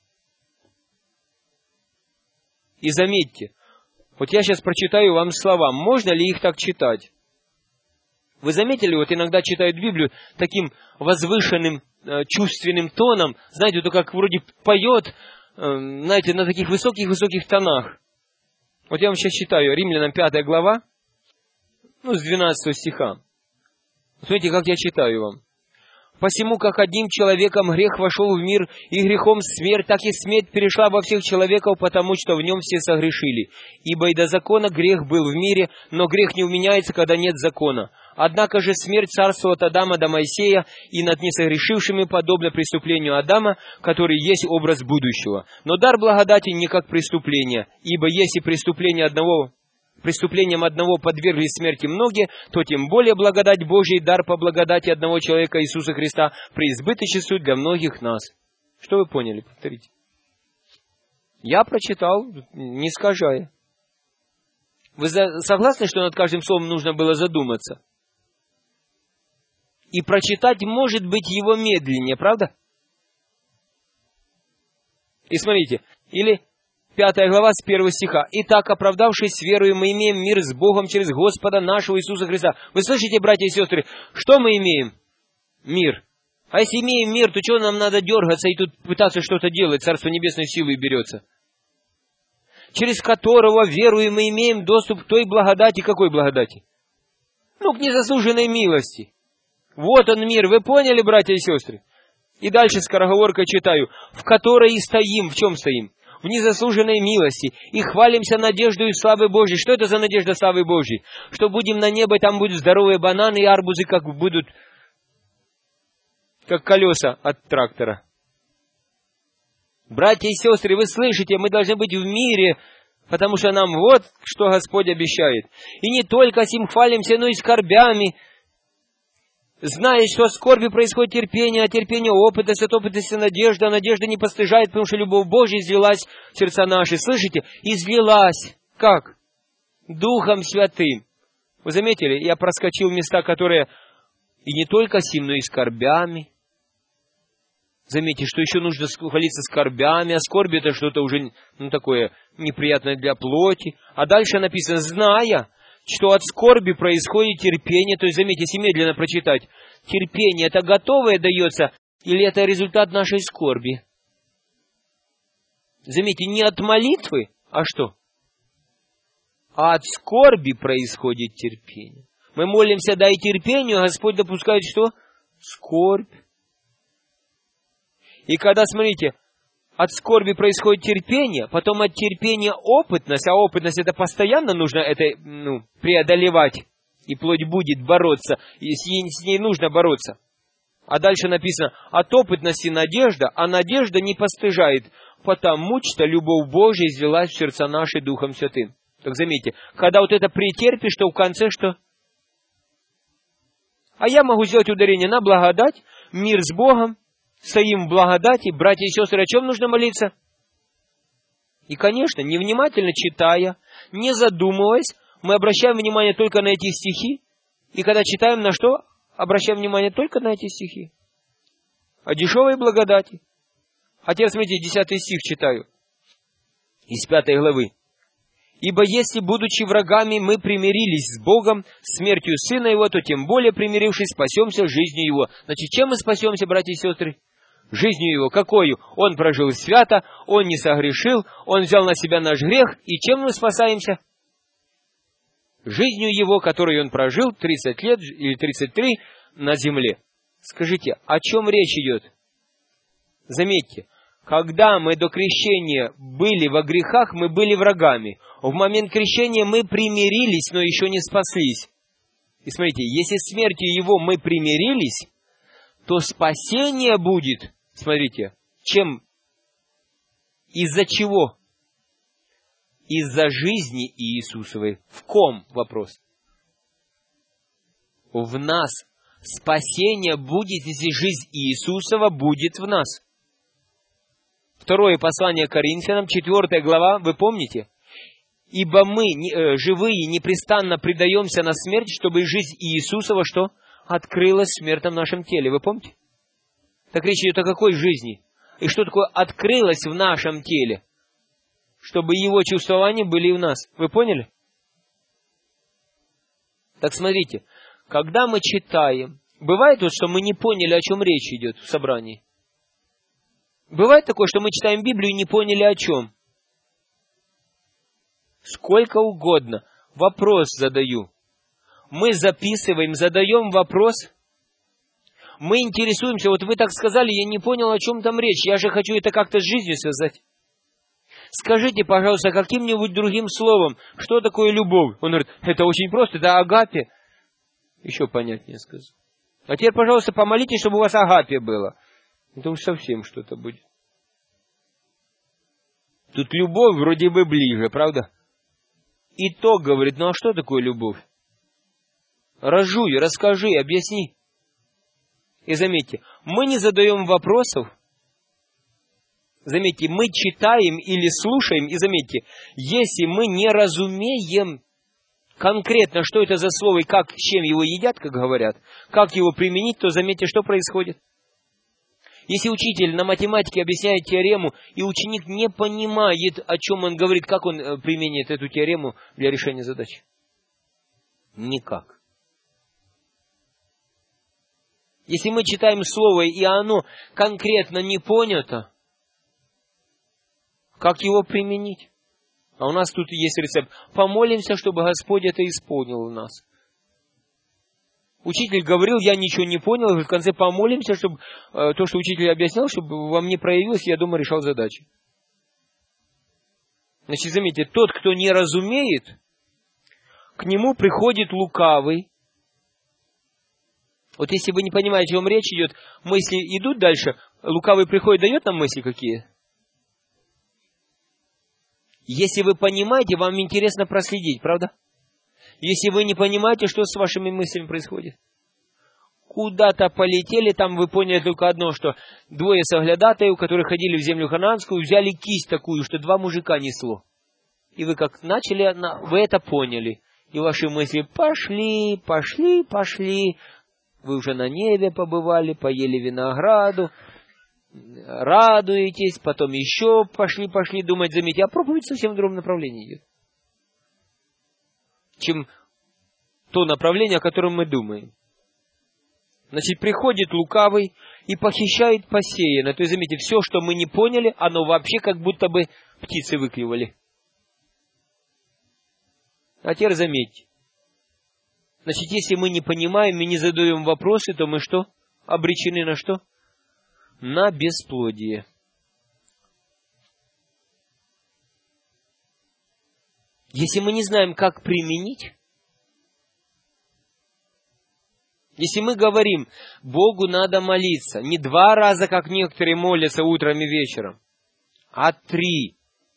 И заметьте, вот я сейчас прочитаю вам слова. Можно ли их так читать? Вы заметили, вот иногда читают Библию таким возвышенным, э, чувственным тоном, знаете, вот как вроде поет, э, знаете, на таких высоких-высоких тонах. Вот я вам сейчас читаю, Римлянам пятая глава, ну, с двенадцатого стиха. Смотрите, как я читаю вам. Посему, как одним человеком грех вошел в мир, и грехом смерть, так и смерть перешла во всех человеков, потому что в нем все согрешили. Ибо и до закона грех был в мире, но грех не уменяется, когда нет закона. Однако же смерть царствовала от Адама до Моисея, и над несогрешившими подобно преступлению Адама, который есть образ будущего. Но дар благодати не как преступление, ибо если преступление одного... преступлением одного подверглись смерти многие, то тем более благодать Божия и дар по благодати одного человека Иисуса Христа преизбыточествует для многих нас. Что вы поняли? Повторите. Я прочитал, не искажая. Вы согласны, что над каждым словом нужно было задуматься? И прочитать, может быть, его медленнее, правда? И смотрите, или... Пятая глава с первого стиха. «Итак, оправдавшись верою, мы имеем мир с Богом через Господа нашего Иисуса Христа». Вы слышите, братья и сестры, что мы имеем? Мир. А если имеем мир, то что нам надо дергаться и тут пытаться что-то делать? Царство Небесной силой берется. Через которого верою мы имеем доступ к той благодати. Какой благодати? Ну, к незаслуженной милости. Вот он мир. Вы поняли, братья и сестры? И дальше скороговоркой читаю. «В которой и стоим». В чем стоим? В незаслуженной милости, и хвалимся надеждой и славой Божьей. Что это за надежда славы Божьей? Что будем на небо, и там будут здоровые бананы и арбузы, как будут, как колеса от трактора. Братья и сестры, вы слышите, мы должны быть в мире, потому что нам вот, что Господь обещает. И не только сим хвалимся, но и скорбями, зная, что от скорби происходит терпение, а терпение опытность, от опытности надежда, а надежда не постыжает, потому что любовь Божья излилась в сердца наши. Слышите? Излилась. Как? Духом Святым. Вы заметили? Я проскочил места, которые и не только сим, но и скорбями. Заметьте, что еще нужно хвалиться скорбями, а скорби это что-то уже, ну, такое неприятное для плоти. А дальше написано, зная, что от скорби происходит терпение. То есть, заметьте, если медленно прочитать, терпение это готовое дается, или это результат нашей скорби? Заметьте, не от молитвы, а что? А от скорби происходит терпение. Мы молимся, дай терпению, а Господь допускает что? Скорбь. И когда, смотрите, от скорби происходит терпение, потом от терпения опытность, а опытность это постоянно нужно это, ну, преодолевать, и плоть будет бороться, и с ней, с ней нужно бороться. А дальше написано, от опытности надежда, а надежда не постыжает, потому что любовь Божия излилась в сердца наши Духом Святым. Так заметьте, когда вот это претерпишь, то в конце что? А я могу сделать ударение на благодать, мир с Богом, стоим в благодати, братья и сестры, о чем нужно молиться? И, конечно, невнимательно читая, не задумываясь, мы обращаем внимание только на эти стихи, и когда читаем на что? Обращаем внимание только на эти стихи. О дешевой благодати. А теперь, смотрите, десятый стих читаю. Из пятой главы. «Ибо если, будучи врагами, мы примирились с Богом, смертью Сына Его, то тем более, примирившись, спасемся жизнью Его». Значит, чем мы спасемся, братья и сестры? Жизнью Его. Какою? Он прожил свято, Он не согрешил, Он взял на себя наш грех. И чем мы спасаемся? Жизнью Его, которую Он прожил тридцать лет или тридцать три на земле. Скажите, о чем речь идет? Заметьте, когда мы до крещения были во грехах, мы были врагами. В момент крещения мы примирились, но еще не спаслись. И смотрите, если смертью Его мы примирились, то спасение будет, смотрите, чем? Из-за чего? Из-за жизни Иисусовой. В ком вопрос? В нас. Спасение будет, если жизнь Иисусова будет в нас. Второе послание Коринфянам, четвертая глава, вы помните? «Ибо мы, э, живые, непрестанно предаемся на смерть, чтобы жизнь Иисусова, что? Открылась в смертном нашем теле». Вы помните? Так речь идет о какой жизни? И что такое открылось в нашем теле? Чтобы Его чувствования были в нас. Вы поняли? Так смотрите, когда мы читаем, бывает вот, что мы не поняли, о чем речь идет в собрании. Бывает такое, что мы читаем Библию и не поняли о чем. Сколько угодно. Вопрос задаю. Мы записываем, задаем вопрос. Мы интересуемся, вот вы так сказали, я не понял, о чем там речь. Я же хочу это как-то с жизнью связать. Скажите, пожалуйста, каким-нибудь другим словом, что такое любовь? Он говорит, это очень просто, это агапе. Еще понятнее сказал. А теперь, пожалуйста, помолитесь, чтобы у вас агапе было. Это уж совсем что-то будет. Тут любовь вроде бы ближе, правда? Итог говорит, ну а что такое любовь? Разжуй, расскажи, объясни. И заметьте, мы не задаем вопросов. Заметьте, мы читаем или слушаем, и заметьте, если мы не разумеем конкретно, что это за слово и как, с чем его едят, как говорят, как его применить, то заметьте, что происходит. Если учитель на математике объясняет теорему, и ученик не понимает, о чем он говорит, как он применит эту теорему для решения задачи? Никак. Если мы читаем слово, и оно конкретно не понято, как его применить? А у нас тут есть рецепт. Помолимся, чтобы Господь это исполнил в нас. Учитель говорил, я ничего не понял, и в конце помолимся, чтобы э, то, что учитель объяснял, чтобы во мне проявилось, я дома решал задачи. Значит, заметьте, тот, кто не разумеет, к нему приходит лукавый. Вот если вы не понимаете, о чем речь идет, мысли идут дальше, лукавый приходит, дает нам мысли какие? Если вы понимаете, вам интересно проследить, правда? Если вы не понимаете, что с вашими мыслями происходит. Куда-то полетели, там вы поняли только одно, что двое соглядатаев, которые ходили в землю ханаанскую, взяли кисть такую, что два мужика несло. И вы как начали, вы это поняли. И ваши мысли пошли, пошли, пошли. Вы уже на небе побывали, поели винограду, радуетесь, потом еще пошли-пошли думать, заметьте, а проповедь совсем в другом направлении идет, чем то направление, о котором мы думаем. Значит, приходит лукавый и похищает посеянное. То есть, заметьте, все, что мы не поняли, оно вообще как будто бы птицы выклевали. А теперь заметьте. Значит, если мы не понимаем и не задаем вопросы, то мы что? Обречены на что? На бесплодие. Если мы не знаем, как применить, если мы говорим, Богу надо молиться, не два раза, как некоторые молятся утром и вечером, а три.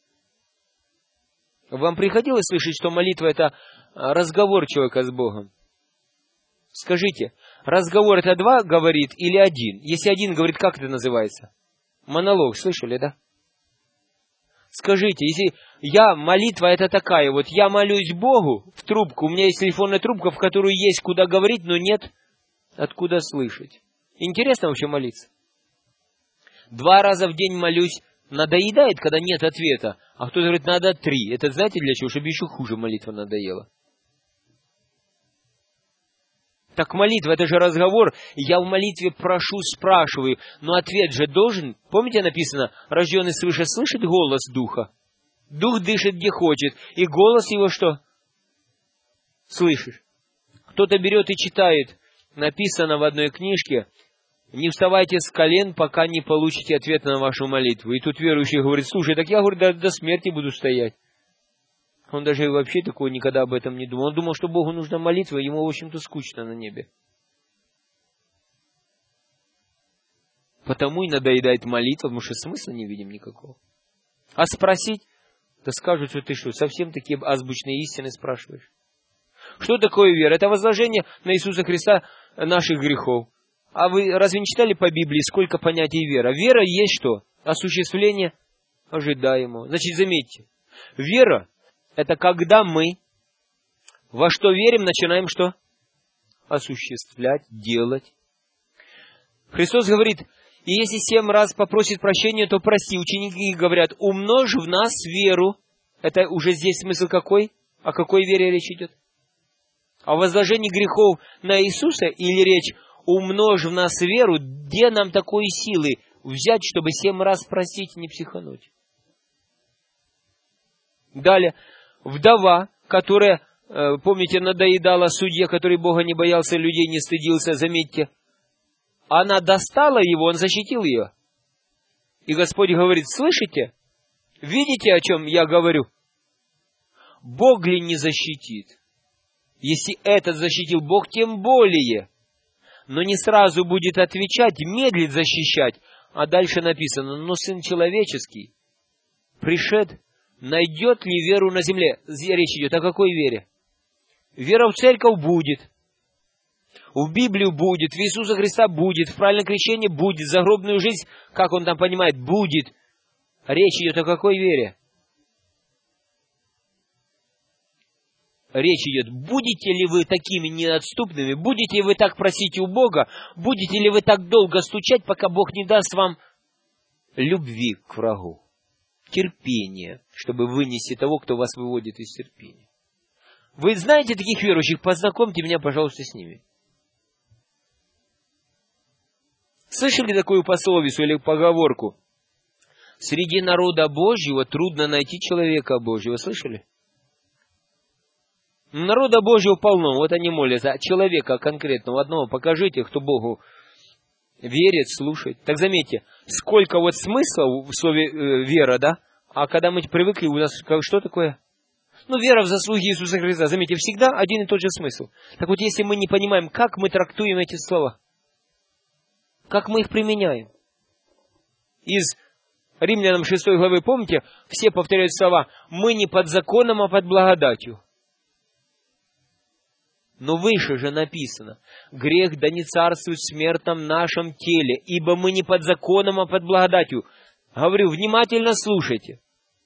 Вам приходилось слышать, что молитва — это разговор человека с Богом? Скажите, разговор — это два говорит или один? Если один говорит, как это называется? Монолог, слышали, да? Скажите, если я, молитва это такая, вот я молюсь Богу в трубку, у меня есть телефонная трубка, в которую есть куда говорить, но нет откуда слышать. Интересно вообще молиться? Два раза в день молюсь, надоедает, когда нет ответа, а кто-то говорит, надо три. Это знаете для чего? Чтобы еще хуже молитва надоела. Так молитва, это же разговор, я в молитве прошу, спрашиваю, но ответ же должен, помните написано, рожденный свыше слышит голос Духа? Дух дышит где хочет, и голос его что? Слышишь. Кто-то берет и читает, написано в одной книжке, не вставайте с колен, пока не получите ответ на вашу молитву. И тут верующий говорит, слушай, так я, говорю, до, до смерти буду стоять. Он даже вообще такого никогда об этом не думал. Он думал, что Богу нужна молитва, ему, в общем-то, скучно на небе. Потому и надоедает молитва, потому что смысла не видим никакого. А спросить, да скажут, что ты что, совсем такие азбучные истины спрашиваешь. Что такое вера? Это возложение на Иисуса Христа наших грехов. А вы разве не читали по Библии, сколько понятий вера? Вера есть что? Осуществление ожидаемого. Значит, заметьте, вера — это когда мы во что верим, начинаем что? Осуществлять, делать. Христос говорит, и если семь раз попросит прощения, то прости. Ученики говорят, умножь в нас веру. Это уже здесь смысл какой? О какой вере речь идет? О возложении грехов на Иисуса или речь умножь в нас веру? Где нам такой силы взять, чтобы семь раз простить и не психануть? Далее. Вдова, которая, помните, надоедала судье, который Бога не боялся, людей не стыдился, заметьте, она достала его, он защитил ее. И Господь говорит, слышите? Видите, о чем я говорю? Бог ли не защитит? Если этот защитил Бог, тем более. Но не сразу будет отвечать, медлит защищать. А дальше написано, но Сын Человеческий пришед, найдет ли веру на земле? Речь идет о какой вере? Вера в церковь будет. В Библию будет, в Иисуса Христа будет, в правильное крещение будет, загробную жизнь, как он там понимает, будет. Речь идет о какой вере? Речь идет, будете ли вы такими неотступными, будете ли вы так просить у Бога, будете ли вы так долго стучать, пока Бог не даст вам любви к врагу, терпения, чтобы вынести того, кто вас выводит из терпения. Вы знаете таких верующих? Познакомьте меня, пожалуйста, с ними. Слышали такую пословицу или поговорку? Среди народа Божьего трудно найти человека Божьего. Слышали? Народа Божьего полно, вот они молятся. А человека конкретного одного покажите, кто Богу верит, слушает. Так заметьте, сколько вот смысла в слове э, вера, да? А когда мы привыкли, у нас что такое? Ну, вера в заслуги Иисуса Христа. Заметьте, всегда один и тот же смысл. Так вот, если мы не понимаем, как мы трактуем эти слова, как мы их применяем. Из Римлянам шестой главы, помните, все повторяют слова, мы не под законом, а под благодатью. Но выше же написано, грех да не царствует в смертном нашем теле, ибо мы не под законом, а под благодатью. Говорю, внимательно слушайте.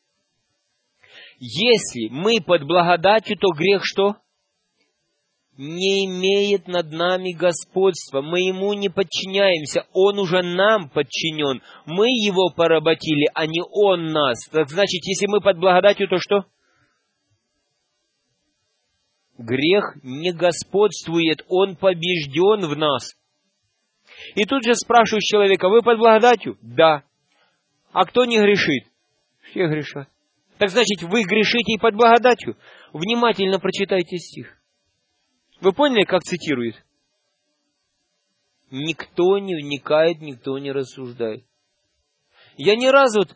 Если мы под благодатью, то грех что? Не имеет над нами господства. Мы ему не подчиняемся. Он уже нам подчинен. Мы его поработили, а не он нас. Так значит, если мы под благодатью, то что? Грех не господствует. Он побежден в нас. И тут же спрашиваю человека, вы под благодатью? Да. А кто не грешит? Все грешат. Так значит, вы грешите и под благодатью? Внимательно прочитайте стих. Вы поняли, как цитирует? Никто не вникает, никто не рассуждает. Я не раз вот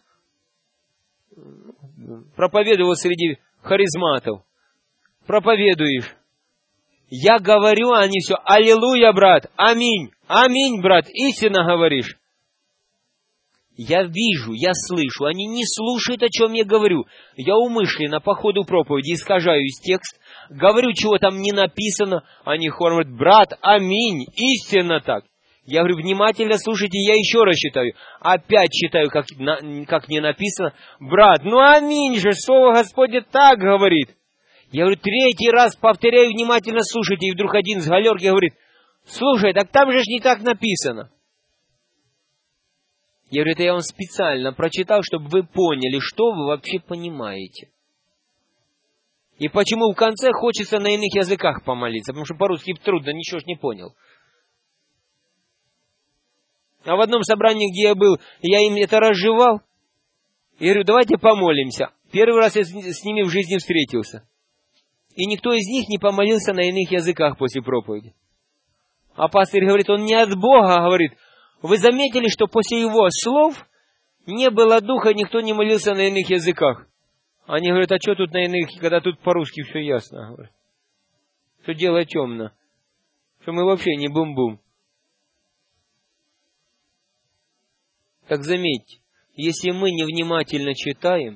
проповедовал среди харизматов. Проповедуешь. Я говорю, а они все, аллилуйя, брат, аминь, аминь, брат, истинно говоришь. Я вижу, я слышу, они не слушают, о чем я говорю. Я умышленно по ходу проповеди искажаю текст, говорю, чего там не написано, они хором говорят, брат, аминь, истинно так. Я говорю, внимательно слушайте, я еще раз читаю. Опять читаю, как, на, как не написано. Брат, ну аминь же, слово Господне так говорит. Я говорю, третий раз повторяю, внимательно слушайте, и вдруг один с галерки говорит, слушай, так там же ж не так написано. Я говорю, это я вам специально прочитал, чтобы вы поняли, что вы вообще понимаете. И почему в конце хочется на иных языках помолиться, потому что по-русски трудно, ничего ж не понял. А в одном собрании, где я был, я им это разжевал. И говорю, давайте помолимся. Первый раз я с ними в жизни встретился. И никто из них не помолился на иных языках после проповеди. А пастырь говорит, он не от Бога, говорит. Вы заметили, что после его слов не было духа, никто не молился на иных языках. Они говорят, а что тут на иных, когда тут по-русски все ясно? Говорят. Что дело темно. Что мы вообще не бум-бум. Так заметьте, если мы невнимательно читаем,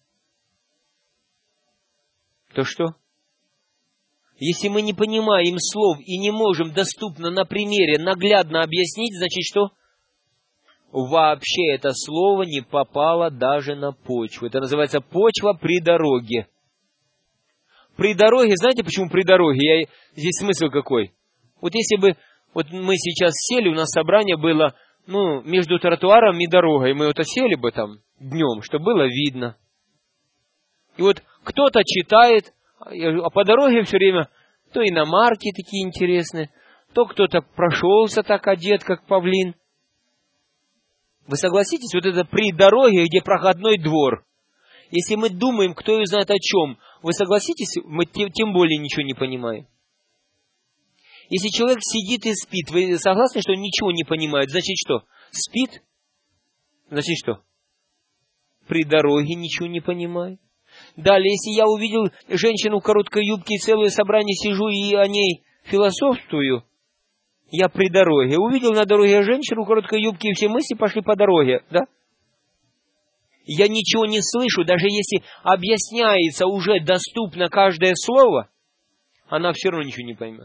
то что? Если мы не понимаем слов и не можем доступно на примере наглядно объяснить, значит что? Вообще это слово не попало даже на почву. Это называется почва при дороге. При дороге, знаете почему при дороге? Я, здесь смысл какой? Вот если бы вот мы сейчас сели, у нас собрание было ну, между тротуаром и дорогой, мы вот сели бы там днем, чтобы было видно. И вот кто-то читает, а по дороге все время то иномарки такие интересные, то кто-то прошелся так одет, как павлин. Вы согласитесь, вот это при дороге, где проходной двор. Если мы думаем, кто и знает о чем, вы согласитесь, мы тем, тем более ничего не понимаем. Если человек сидит и спит, вы согласны, что он ничего не понимает? Значит что? Спит? Значит что? При дороге ничего не понимает. Далее, если я увидел женщину в короткой юбке и целое собрание сижу и о ней философствую, я при дороге. Увидел на дороге женщину в короткой юбке, и все мысли пошли по дороге, да? Я ничего не слышу, даже если объясняется уже доступно каждое слово, она все равно ничего не поймет.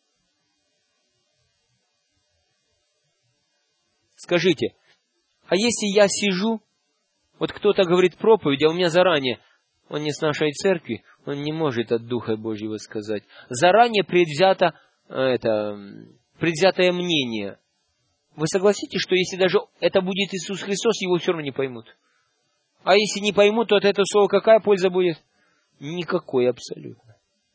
Скажите, а если я сижу, вот кто-то говорит проповедь, а у меня заранее, он не с нашей церкви, он не может от Духа Божьего сказать. Заранее предвзято, это, предвзятое мнение. Вы согласитесь, что если даже это будет Иисус Христос, его все равно не поймут? А если не поймут, то от этого слова какая польза будет? Никакой абсолютно.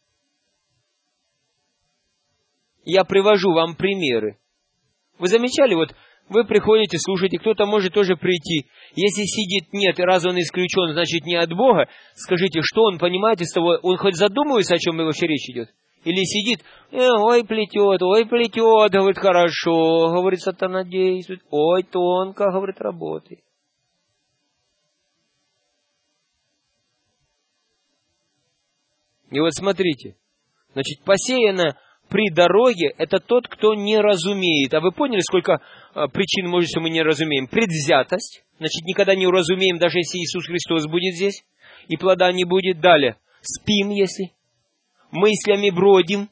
Я привожу вам примеры. Вы замечали, вот вы приходите, слушаете, кто-то может тоже прийти. Если сидит нет, и раз он исключен, значит не от Бога, скажите, что он понимает из того, он хоть задумывается, о чем вообще речь идет? Или сидит, э, ой, плетет, ой, плетет, говорит, хорошо, говорит, сатана действует, ой, тонко, говорит, работает. И вот смотрите, значит, посеяно при дороге – это тот, кто не разумеет. А вы поняли, сколько а, причин, может, что мы не разумеем? Предвзятость. Значит, никогда не уразумеем, даже если Иисус Христос будет здесь, и плода не будет. Далее. Спим, если. Мыслями бродим.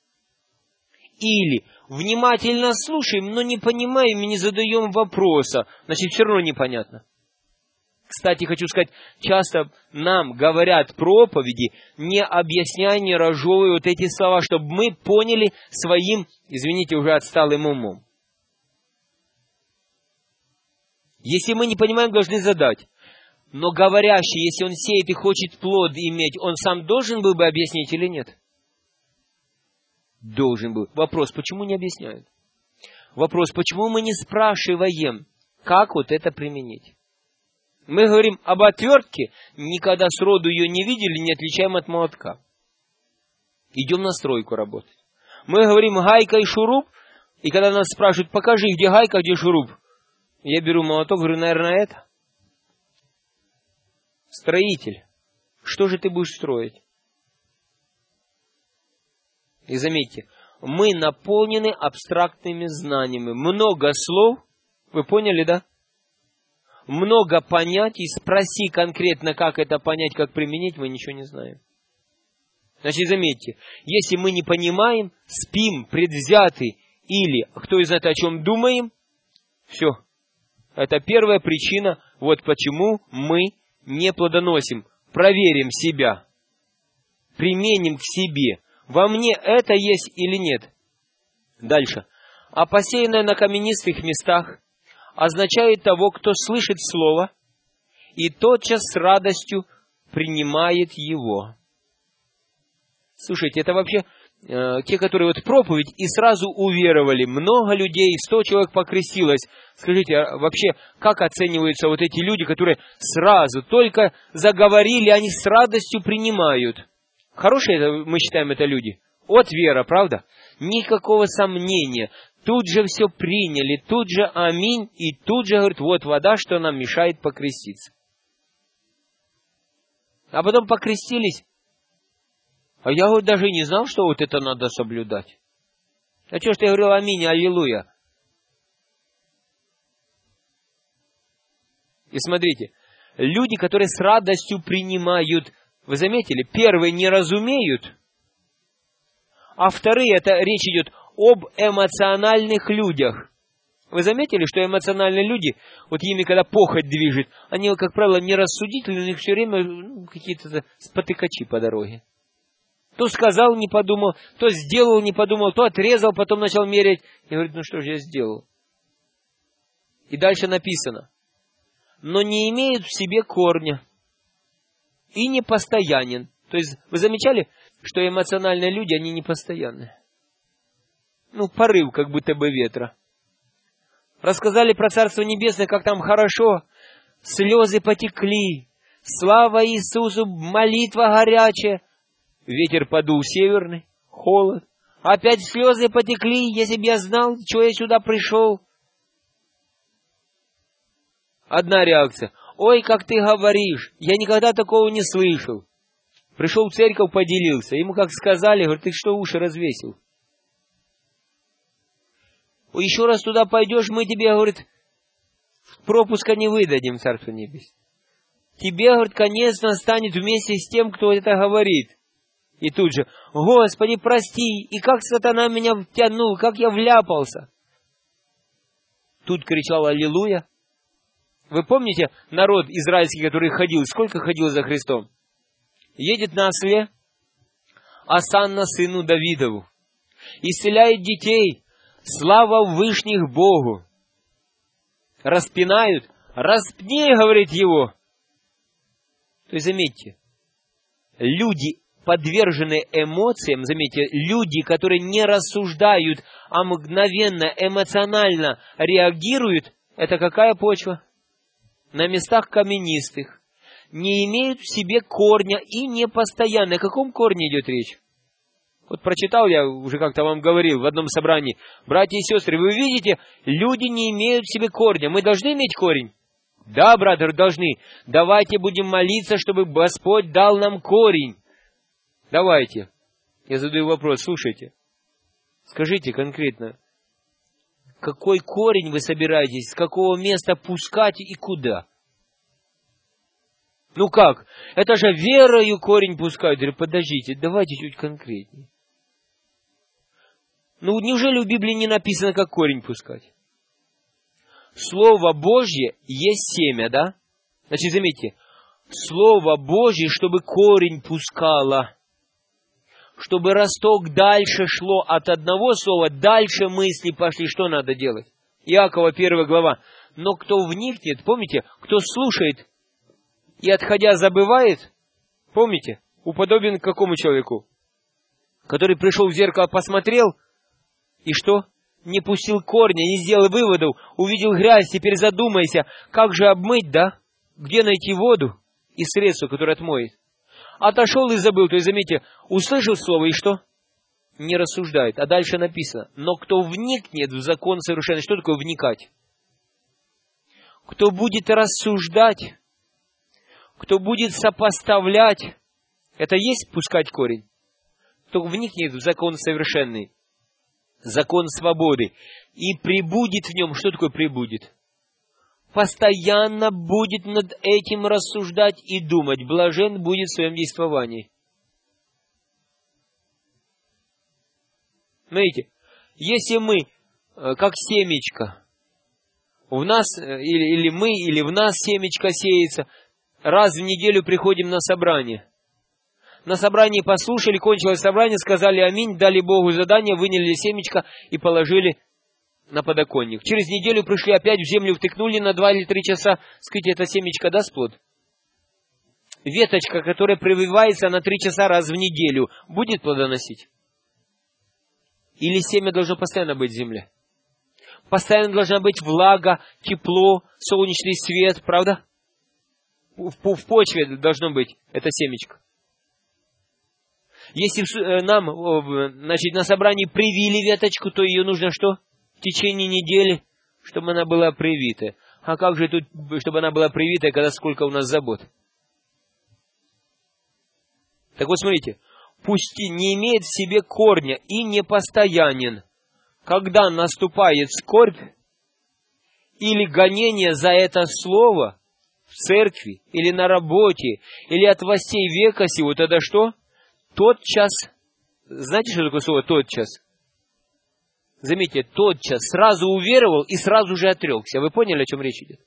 Или внимательно слушаем, но не понимаем и не задаем вопроса. Значит, все равно непонятно. Кстати, хочу сказать, часто нам говорят проповеди, не объясняя, не разжевывая вот эти слова, чтобы мы поняли своим, извините, уже отсталым умом. Если мы не понимаем, должны задать. Но говорящий, если он сеет и хочет плод иметь, он сам должен был бы объяснить или нет? Должен был. Вопрос, почему не объясняют? Вопрос, почему мы не спрашиваем, как вот это применить? Мы говорим об отвертке, никогда сроду ее не видели, не отличаем от молотка. Идем на стройку работать. Мы говорим гайка и шуруп, и когда нас спрашивают, покажи, где гайка, где шуруп, я беру молоток, говорю, наверное, это. Строитель, что же ты будешь строить? И заметьте, мы наполнены абстрактными знаниями. Много слов, вы поняли, да? Много понятий, спроси конкретно, как это понять, как применить, мы ничего не знаем. Значит, заметьте, если мы не понимаем, спим, предвзяты, или кто знает, о чем думаем, все. Это первая причина, вот почему мы не плодоносим. Проверим себя, применим к себе. Во мне это есть или нет? Дальше. А посеянное на каменистых местах означает того, кто слышит слово и тотчас с радостью принимает его. Слушайте, это вообще э, те, которые вот проповедь и сразу уверовали. Много людей, сто человек покрестилось. Скажите, а вообще, как оцениваются вот эти люди, которые сразу только заговорили, они с радостью принимают? Хорошие это, мы считаем, это люди? Вот вера, правда? Никакого сомнения. Тут же все приняли, тут же аминь, и тут же говорит, вот вода, что нам мешает покреститься. А потом покрестились. А я вот даже не знал, что вот это надо соблюдать. А что ж ты говорил аминь, аллилуйя? И смотрите, люди, которые с радостью принимают, вы заметили, первые не разумеют, а вторые, это речь идет об эмоциональных людях. Вы заметили, что эмоциональные люди, вот ими когда похоть движет, они, как правило, не рассудительны, у них все время ну, какие-то спотыкачи по дороге. То сказал, не подумал, то сделал, не подумал, то отрезал, потом начал мерять. И говорит, ну что же я сделал? И дальше написано. Но не имеют в себе корня и не постоянен. То есть, вы замечали, что эмоциональные люди, они не постоянны? Ну, порыв, как будто бы ветра. Рассказали про Царство Небесное, как там хорошо. Слезы потекли. Слава Иисусу, молитва горячая. Ветер подул северный, холод. Опять слезы потекли, если бы я знал, что я сюда пришел. Одна реакция. Ой, как ты говоришь, я никогда такого не слышал. Пришел в церковь, поделился. Ему как сказали, говорит, ты что, уши развесил? Еще раз туда пойдешь, мы тебе, говорит, пропуска не выдадим, Царство Небесное. Тебе, говорит, конец настанет вместе с тем, кто это говорит. И тут же, Господи, прости, и как сатана меня втянул, как я вляпался. Тут кричал Аллилуйя. Вы помните народ израильский, который ходил, сколько ходил за Христом? Едет на осле, Асанна сыну Давидову, исцеляет детей, слава Вышних Богу. Распинают, распни, говорит его. То есть, заметьте, люди, подверженные эмоциям, заметьте, люди, которые не рассуждают, а мгновенно, эмоционально реагируют, это какая почва? На местах каменистых, не имеют в себе корня и непостоянны. О каком корне идет речь? Вот прочитал я, уже как-то вам говорил в одном собрании, братья и сестры, вы видите, люди не имеют в себе корня. Мы должны иметь корень? Да, братья, должны. Давайте будем молиться, чтобы Господь дал нам корень. Давайте. Я задаю вопрос, слушайте. Скажите конкретно, какой корень вы собираетесь, с какого места пускать и куда? Ну как? Это же верою корень пускают. Я говорю, подождите, давайте чуть конкретнее. Ну неужели в Библии не написано, как корень пускать? Слово Божье есть семя, да? Значит, заметьте, Слово Божье, чтобы корень пускало, чтобы росток дальше шло от одного слова, дальше мысли пошли, что надо делать? Иакова первая глава. Но кто вникнет, помните, кто слушает и отходя забывает, помните, уподобен к какому человеку? Который пришел в зеркало, посмотрел, и что? Не пустил корня, не сделал выводов, увидел грязь, теперь задумайся, как же обмыть, да? Где найти воду и средство, которое отмоет? Отошел и забыл, то есть, заметьте, услышал слово и что? Не рассуждает. А дальше написано, но кто вникнет в закон совершенный, что такое вникать? Кто будет рассуждать, кто будет сопоставлять, это есть пускать корень? Кто вникнет в закон совершенный, закон свободы, и пребудет в нем. Что такое пребудет? Постоянно будет над этим рассуждать и думать. Блажен будет в своем действовании. Смотрите, если мы, как семечко, в нас, или, или мы, или в нас семечко сеется, раз в неделю приходим на собрание. На собрании послушали, кончилось собрание, сказали аминь, дали Богу задание, выняли семечко и положили на подоконник. Через неделю пришли опять в землю, втыкнули на два или три часа. Скажите, это семечко даст плод? Веточка, которая прививается на три часа раз в неделю, будет плодоносить? Или семя должно постоянно быть в земле? Постоянно должна быть влага, тепло, солнечный свет, правда? В, в почве должно быть это семечко. Если нам, значит, на собрании привили веточку, то ее нужно что? В течение недели, чтобы она была привита. А как же тут, чтобы она была привита, когда сколько у нас забот? Так вот, смотрите. Пусть не имеет в себе корня и непостоянен. Когда наступает скорбь или гонение за это слово в церкви, или на работе, или от властей века сего, тогда что? Тотчас, знаете, что такое слово тотчас? Заметьте, тотчас, сразу уверовал и сразу же отрекся. Вы поняли, о чем речь идет?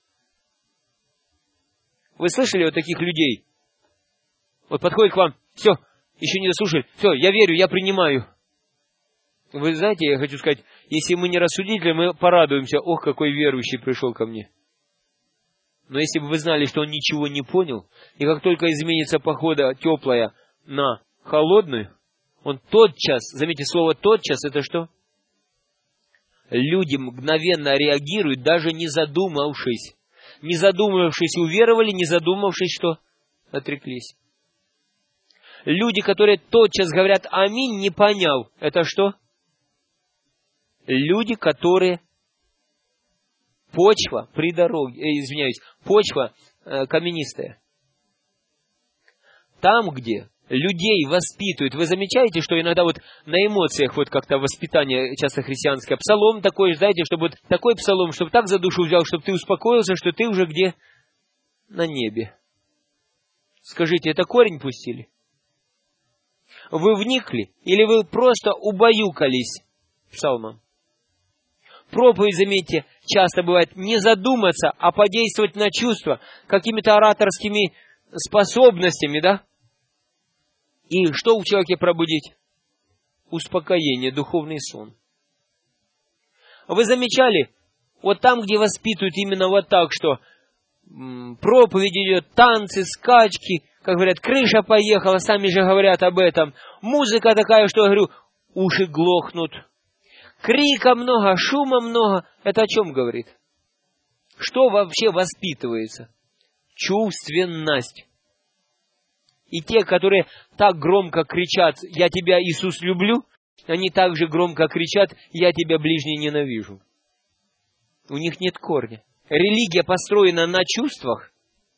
Вы слышали вот таких людей? Вот подходит к вам, все, еще не дослушали, все, я верю, я принимаю. Вы знаете, я хочу сказать, если мы не рассудители, мы порадуемся, ох, какой верующий пришел ко мне. Но если бы вы знали, что он ничего не понял, и как только изменится погода теплая на холодную, он тотчас, заметьте, слово тотчас, это что? Люди мгновенно реагируют, даже не задумавшись. Не задумавшись, уверовали, не задумавшись, что? Отреклись. Люди, которые тотчас говорят аминь, не понял, это что? люди, которые почва при дороге, э, извиняюсь, почва э, каменистая. Там, где людей воспитывают, вы замечаете, что иногда вот на эмоциях вот как-то воспитание часто христианское, псалом такой, знаете, чтобы вот такой псалом, чтобы так за душу взял, чтобы ты успокоился, что ты уже где? На небе. Скажите, это корень пустили? Вы вникли? Или вы просто убаюкались псалмом? Проповедь, заметьте, часто бывает не задуматься, а подействовать на чувства какими-то ораторскими способностями, да? И что у человека пробудить? Успокоение, духовный сон. Вы замечали, вот там, где воспитывают именно вот так, что м, проповедь идет, танцы, скачки, как говорят, крыша поехала, сами же говорят об этом. Музыка такая, что, я говорю, уши глохнут. Крика много, шума много. Это о чем говорит? Что вообще воспитывается? Чувственность. И те, которые так громко кричат: «Я тебя, Иисус, люблю», они также громко кричат: «Я тебя, ближний, ненавижу». У них нет корня. Религия построена на чувствах.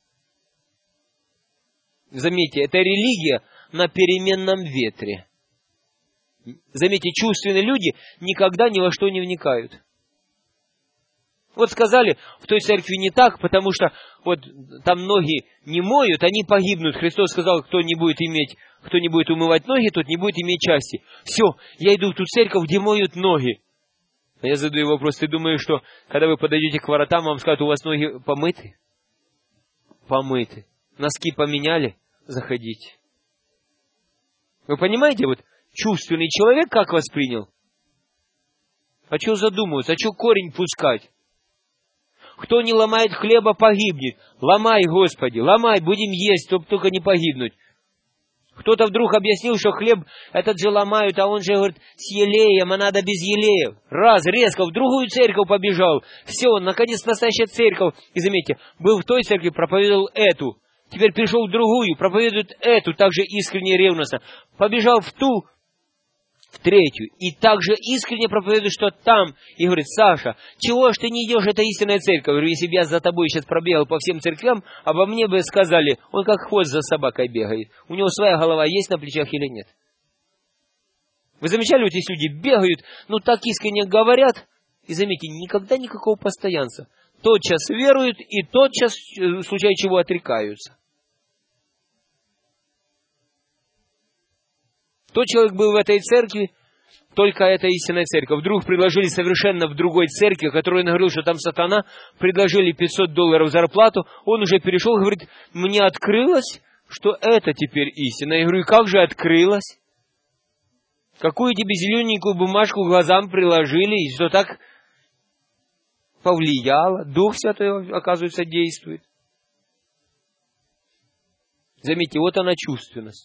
Заметьте, это религия на переменном ветре. Заметьте, чувственные люди никогда ни во что не вникают. Вот сказали, в той церкви не так, потому что вот там ноги не моют, они погибнут. Христос сказал, кто не будет иметь, кто не будет умывать ноги, тот не будет иметь части. Все, я иду в ту церковь, где моют ноги. А я задаю вопрос, ты думаешь, что когда вы подойдете к воротам, вам скажут, у вас ноги помыты? Помыты. Носки поменяли? Заходите. Вы понимаете, вот чувственный человек как воспринял? А что задумываться? А что корень пускать? Кто не ломает хлеба, погибнет. Ломай, Господи, ломай, будем есть, чтобы только не погибнуть. Кто-то вдруг объяснил, что хлеб этот же ломают, а он же, говорит, с елеем, а надо без елеев. Раз, резко, в другую церковь побежал. Все, наконец настоящая церковь. И заметьте, был в той церкви, проповедовал эту. Теперь пришел в другую, проповедует эту, также искренне и ревностно. Побежал в ту, в третью. И также искренне проповедует, что там. И говорит, Саша, чего ж ты не идешь, это истинная церковь. Я говорю, если бы я за тобой сейчас пробегал по всем церквям, обо мне бы сказали, он как хвост за собакой бегает. У него своя голова есть на плечах или нет? Вы замечали, вот эти люди бегают, ну так искренне говорят, и заметьте, никогда никакого постоянства. Тотчас веруют и тотчас, в случае чего, отрекаются. Тот человек был в этой церкви, только это истинная церковь. Вдруг предложили совершенно в другой церкви, которую он говорил, что там сатана, предложили пятьсот долларов зарплату, он уже перешел, говорит, мне открылось, что это теперь истина. Я говорю, и как же открылось? Какую тебе зелененькую бумажку глазам приложили, и что так повлияло? Дух Святой, оказывается, действует. Заметьте, вот она чувственность.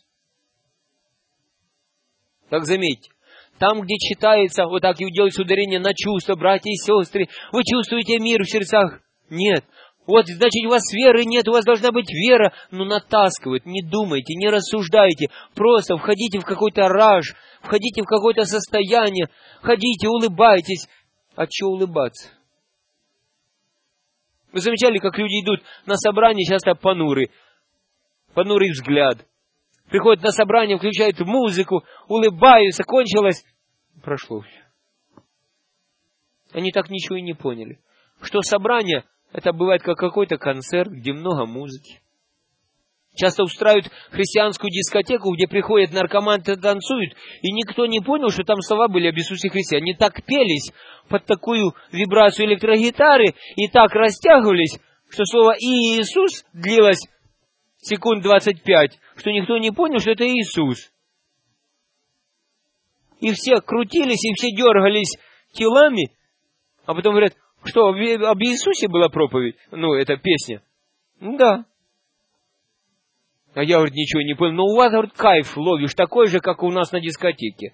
Так заметьте, там, где читается, вот так и делается ударение на чувства, братья и сестры, вы чувствуете мир в сердцах? Нет. Вот, значит, у вас веры нет, у вас должна быть вера. Ну, натаскивают, не думайте, не рассуждайте. Просто входите в какой-то раж, входите в какое-то состояние, ходите, улыбайтесь. А что улыбаться? Вы замечали, как люди идут на собрание, часто понуры, понурый взгляд. Приходят на собрание, включают музыку, улыбаются, кончилось. Прошло все. Они так ничего и не поняли. Что собрание, это бывает как какой-то концерт, где много музыки. Часто устраивают христианскую дискотеку, где приходят наркоманы и танцуют, и никто не понял, что там слова были об Иисусе Христе. Они так пелись под такую вибрацию электрогитары и так растягивались, что слово «Иисус» длилось секунд двадцать пять, что никто не понял, что это Иисус. И все крутились, и все дергались телами, а потом говорят, что, об Иисусе была проповедь? Ну, это песня. Ну, да. А я, говорит, ничего не понял. Но у вас, говорит, кайф ловишь, такой же, как у нас на дискотеке.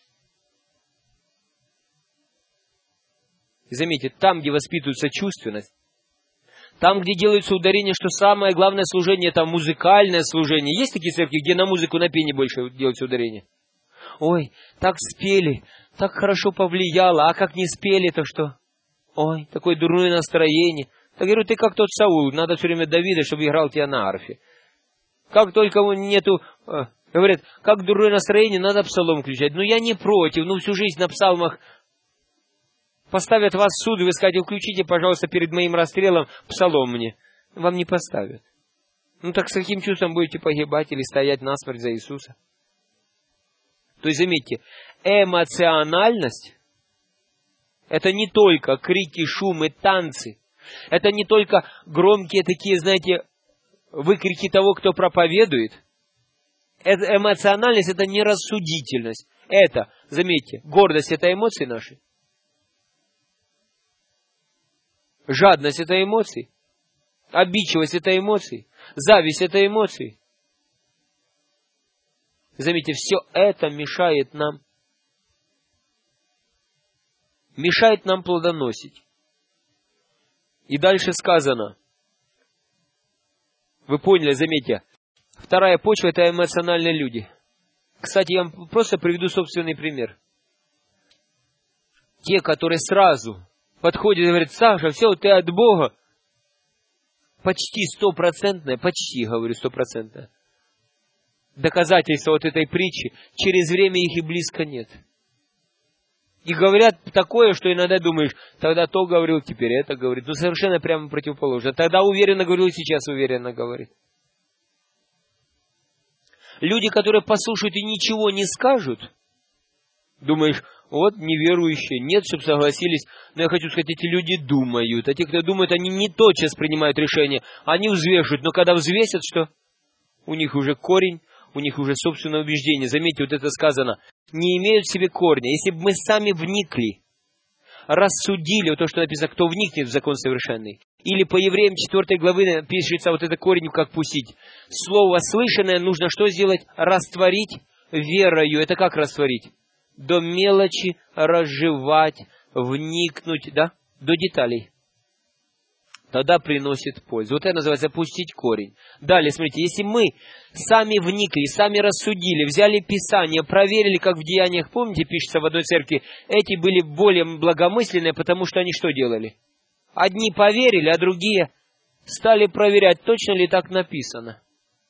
Заметьте, там, где воспитывается чувственность, там, где делается ударение, что самое главное служение, это музыкальное служение. Есть такие церкви, где на музыку, на пение больше делается ударение? Ой, так спели, так хорошо повлияло, а как не спели, то что? Ой, такое дурное настроение. Я говорю, ты как тот Саул, надо все время Давида, чтобы играл тебя на арфе. Как только нету, э, говорят, как дурное настроение, надо псалом включать. Ну, я не против, ну, всю жизнь на псалмах поставят вас в суд, и вы скажете, включите, пожалуйста, перед моим расстрелом псалом мне. Вам не поставят. Ну, так с каким чувством будете погибать или стоять насмерть за Иисуса? То есть, заметьте, эмоциональность — это не только крики, шумы, танцы. Это не только громкие такие, знаете, выкрики того, кто проповедует. Это эмоциональность — это не рассудительность. Это, заметьте, гордость — это эмоции наши. Жадность — это эмоции. Обидчивость — это эмоции. Зависть — это эмоции. Заметьте, все это мешает нам. Мешает нам плодоносить. И дальше сказано. Вы поняли, заметьте. Вторая почва — это эмоциональные люди. Кстати, я вам просто приведу собственный пример. Те, которые сразу подходят и говорят, Саша, все, ты от Бога. Почти стопроцентное, почти, говорю, стопроцентное. Доказательство вот этой притчи. Через время их и близко нет. И говорят такое, что иногда думаешь, тогда то говорил, теперь это говорит. Ну, совершенно прямо противоположно. Тогда уверенно говорил, сейчас уверенно говорит. Люди, которые послушают и ничего не скажут, думаешь, вот неверующие, нет, чтобы согласились. Но я хочу сказать, эти люди думают. А те, кто думают, они не тотчас принимают решение. Они взвешивают. Но когда взвесят, что? У них уже корень, у них уже собственное убеждение. Заметьте, вот это сказано. Не имеют в себе корня. Если бы мы сами вникли, рассудили, вот то, что написано, кто вникнет в закон совершенный. Или по Евреям четвёртой главы пишется вот это корень, как пустить. Слово слышанное нужно что сделать? Растворить верою. Это как растворить? До мелочи разжевать, вникнуть, да? До деталей. Тогда приносит пользу. Вот это называется пустить корень. Далее, смотрите, если мы сами вникли, сами рассудили, взяли Писание, проверили, как в Деяниях, помните, пишется в одной церкви, эти были более благомысленные, потому что они что делали? Одни поверили, а другие стали проверять, точно ли так написано.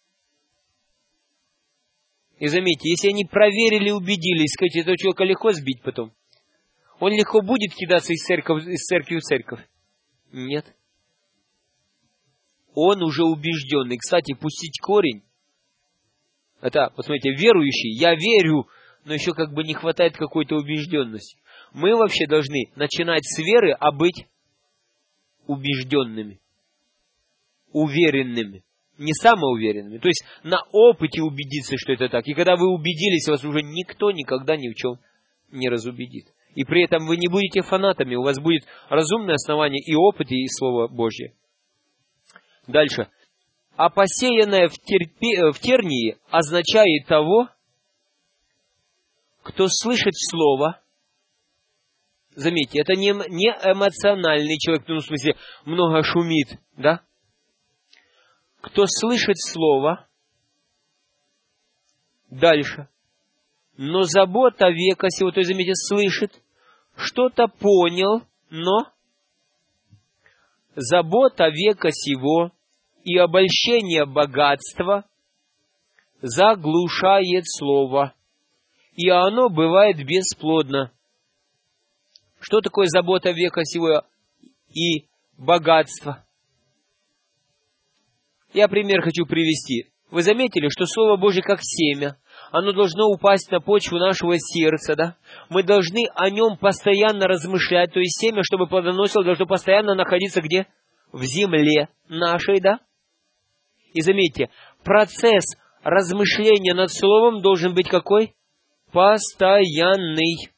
И заметьте, если они проверили, убедились, скажите, этого человека легко сбить потом? Он легко будет кидаться из церкви, из церкви в церковь? Нет. Он уже убежденный. Кстати, пустить корень. Это, посмотрите, верующий, я верю, но еще как бы не хватает какой-то убежденности. Мы вообще должны начинать с веры, а быть убежденными, уверенными, не самоуверенными. То есть на опыте убедиться, что это так. И когда вы убедились, вас уже никто никогда ни в чем не разубедит. И при этом вы не будете фанатами, у вас будет разумное основание и опыт, и Слово Божье. Дальше. А посеянное в, терпе, в тернии означает того, кто слышит Слово. Заметьте, это не, не эмоциональный человек, ну, в смысле, много шумит, да? Кто слышит Слово. Дальше. Но забота века сего, то есть, заметьте, слышит, что-то понял, но забота века сего и обольщение богатства заглушает слово, и оно бывает бесплодно. Что такое забота века сего и богатство? Я пример хочу привести. Вы заметили, что Слово Божье как семя, оно должно упасть на почву нашего сердца, да? Мы должны о нем постоянно размышлять, то есть семя, чтобы плодоносило, должно постоянно находиться где? В земле нашей, да? И заметьте, процесс размышления над Словом должен быть какой? Постоянный.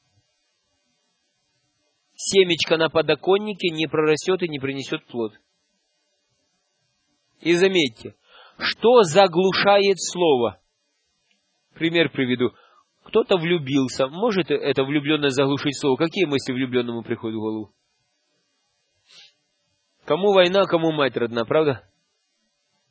Семечко на подоконнике не прорастет и не принесет плод. И заметьте, что заглушает Слово? Пример приведу. Кто-то влюбился. Может это влюбленность заглушить Слово? Какие мысли влюбленному приходят в голову? Кому война, кому мать родна, правда?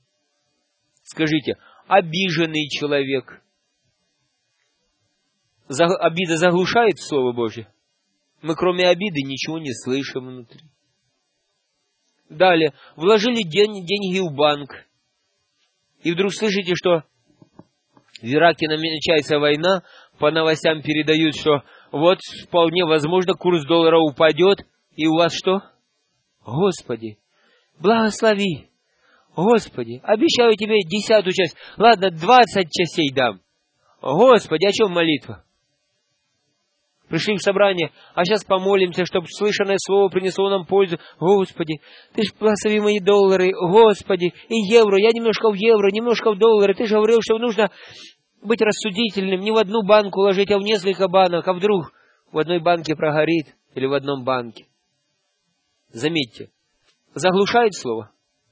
Скажите, обиженный человек, Обида заглушает Слово Божье. Мы кроме обиды ничего не слышим внутри. Далее. Вложили день, деньги в банк. И вдруг слышите, что в Ираке намечается война. По новостям передают, что вот вполне возможно курс доллара упадет. И у вас что? Господи, благослови. Господи, обещаю тебе десятую часть. Ладно, двадцать частей дам. Господи, о чем молитва? Пришли в собрание, а сейчас помолимся, чтобы слышанное слово принесло нам пользу. Господи, Ты ж благослови мои доллары, Господи, и евро. Я немножко в евро, немножко в доллары. Ты же говорил, что нужно быть рассудительным, не в одну банку ложить, а в несколько банок. А вдруг в одной банке прогорит или в одном банке? Заметьте, заглушает слово.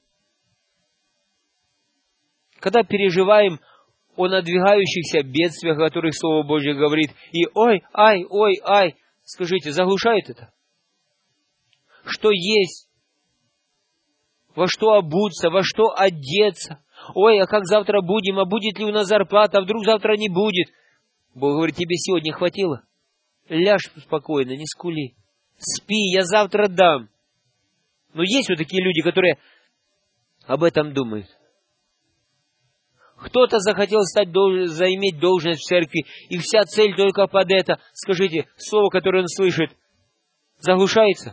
Когда переживаем о надвигающихся бедствиях, о которых Слово Божье говорит, и ой, ай, ой, ай, скажите, заглушает это? Что есть? Во что обуться, во что одеться? Ой, а как завтра будем, а будет ли у нас зарплата, а вдруг завтра не будет? Бог говорит, тебе сегодня хватило? Ляжь спокойно, не скули. Спи, я завтра дам. Но есть вот такие люди, которые об этом думают. Кто-то захотел стать, заиметь должность в церкви, и вся цель только под это. Скажите, слово, которое он слышит, заглушается?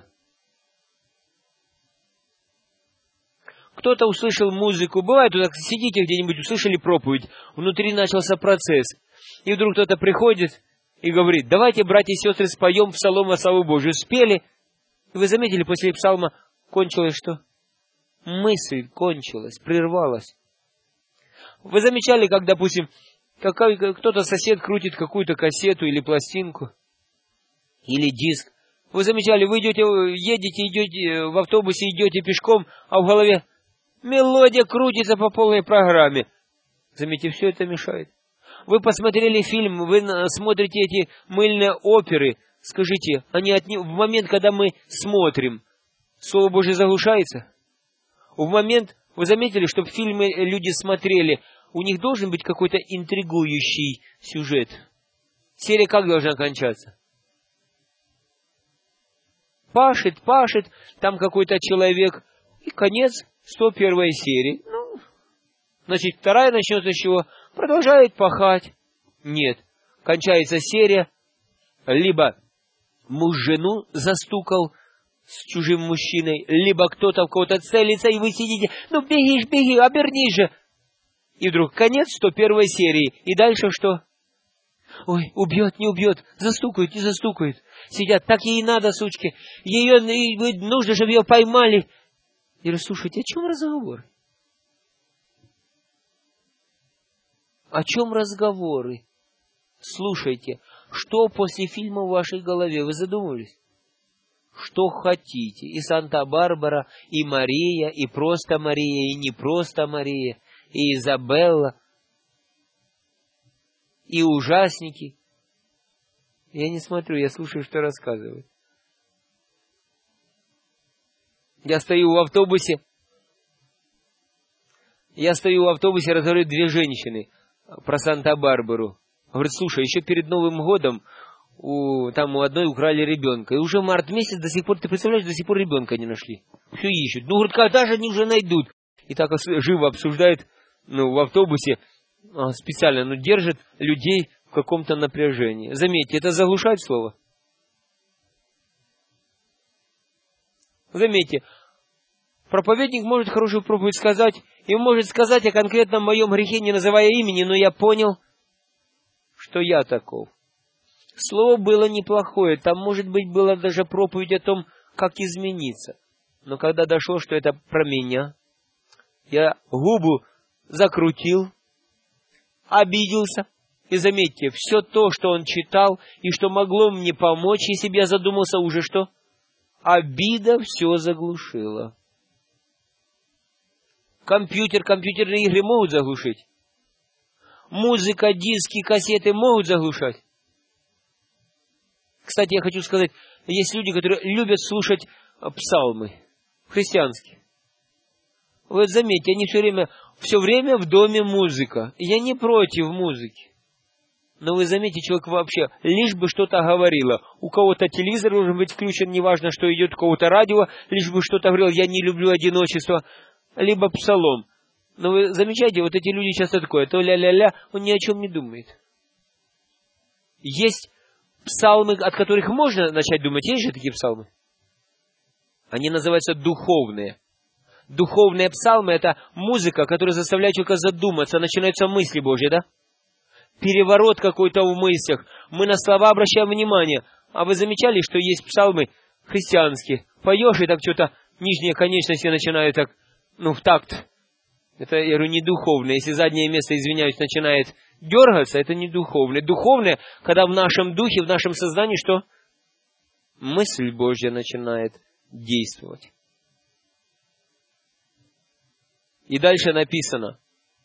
Кто-то услышал музыку. Бывает, вот так сидите где-нибудь, услышали проповедь, внутри начался процесс. И вдруг кто-то приходит и говорит, давайте, братья и сестры, споем псалом во славу Божию. Спели. И вы заметили, после псалма кончилось что? Мысль кончилась, прервалась. Вы замечали, как, допустим, кто-то сосед крутит какую-то кассету или пластинку, или диск. Вы замечали, вы идете, едете, идете в автобусе, идете пешком, а в голове мелодия крутится по полной программе. Заметьте, все это мешает. Вы посмотрели фильм, вы смотрите эти мыльные оперы. Скажите, они от них, в момент, когда мы смотрим, Слово Божье заглушается? В момент, вы заметили, чтобы фильмы люди смотрели, у них должен быть какой-то интригующий сюжет. Серия как должна кончаться? Пашет, пашет, там какой-то человек, и конец сто первой серии. Ну, значит, вторая начнется с чего? Продолжает пахать. Нет, кончается серия, либо муж жену застукал с чужим мужчиной, либо кто-то в кого-то целится, и вы сидите, ну беги, беги, обернись же. И вдруг конец сто первой серии. И дальше что? Ой, убьет, не убьет, застукают, не застукают. Сидят, так ей надо, сучки. Ее, нужно, чтобы ее поймали. И говорю, слушайте, о чем разговоры? О чем разговоры? Слушайте, что после фильма в вашей голове? Вы задумывались? Что хотите? И Санта-Барбара, и Мария, и просто Мария, и не просто Мария, и Изабелла, и ужасники. Я не смотрю, я слушаю, что рассказывают. Я стою в автобусе, я стою в автобусе, разговаривают две женщины про Санта-Барбару. Говорят, слушай, еще перед Новым годом у, там у одной украли ребенка. И уже март месяц, до сих пор, ты представляешь, до сих пор ребенка не нашли. Все ищут. Ну, говорит, когда же они уже найдут? И так живо обсуждают, ну, в автобусе, специально, ну, держат людей в каком-то напряжении. Заметьте, это заглушает слово? Заметьте, проповедник может хорошую проповедь сказать, и может сказать о конкретном моем грехе, не называя имени, но я понял, что я таков. Слово было неплохое, там, может быть, была даже проповедь о том, как измениться. Но когда дошло, что это про меня, я губу закрутил, обиделся. И заметьте, все то, что он читал, и что могло мне помочь, если бы я задумался уже что? Обида все заглушила. Компьютер, компьютерные игры могут заглушить. Музыка, диски, кассеты могут заглушать. Кстати, я хочу сказать, есть люди, которые любят слушать псалмы христианские. Вот заметьте, они все время, все время в доме музыка. И я не против музыки. Но вы заметите, человек вообще, лишь бы что-то говорило. У кого-то телевизор должен быть включен, неважно, что идет, у кого-то радио, лишь бы что-то говорил, я не люблю одиночество, либо псалом. Но вы замечаете, вот эти люди часто такое, то ля-ля-ля, он ни о чем не думает. Есть псалмы, от которых можно начать думать, есть же такие псалмы? Они называются духовные. Духовные псалмы — это музыка, которая заставляет человека задуматься, начинаются мысли Божьи, да? Переворот какой-то в мыслях. Мы на слова обращаем внимание. А вы замечали, что есть псалмы христианские? Поешь, и так что-то нижние конечности начинают так, ну, в такт. Это, я говорю, не духовное. Если заднее место, извиняюсь, начинает дергаться, это не духовное. Духовное, когда в нашем духе, в нашем сознании, что? Мысль Божья начинает действовать. И дальше написано,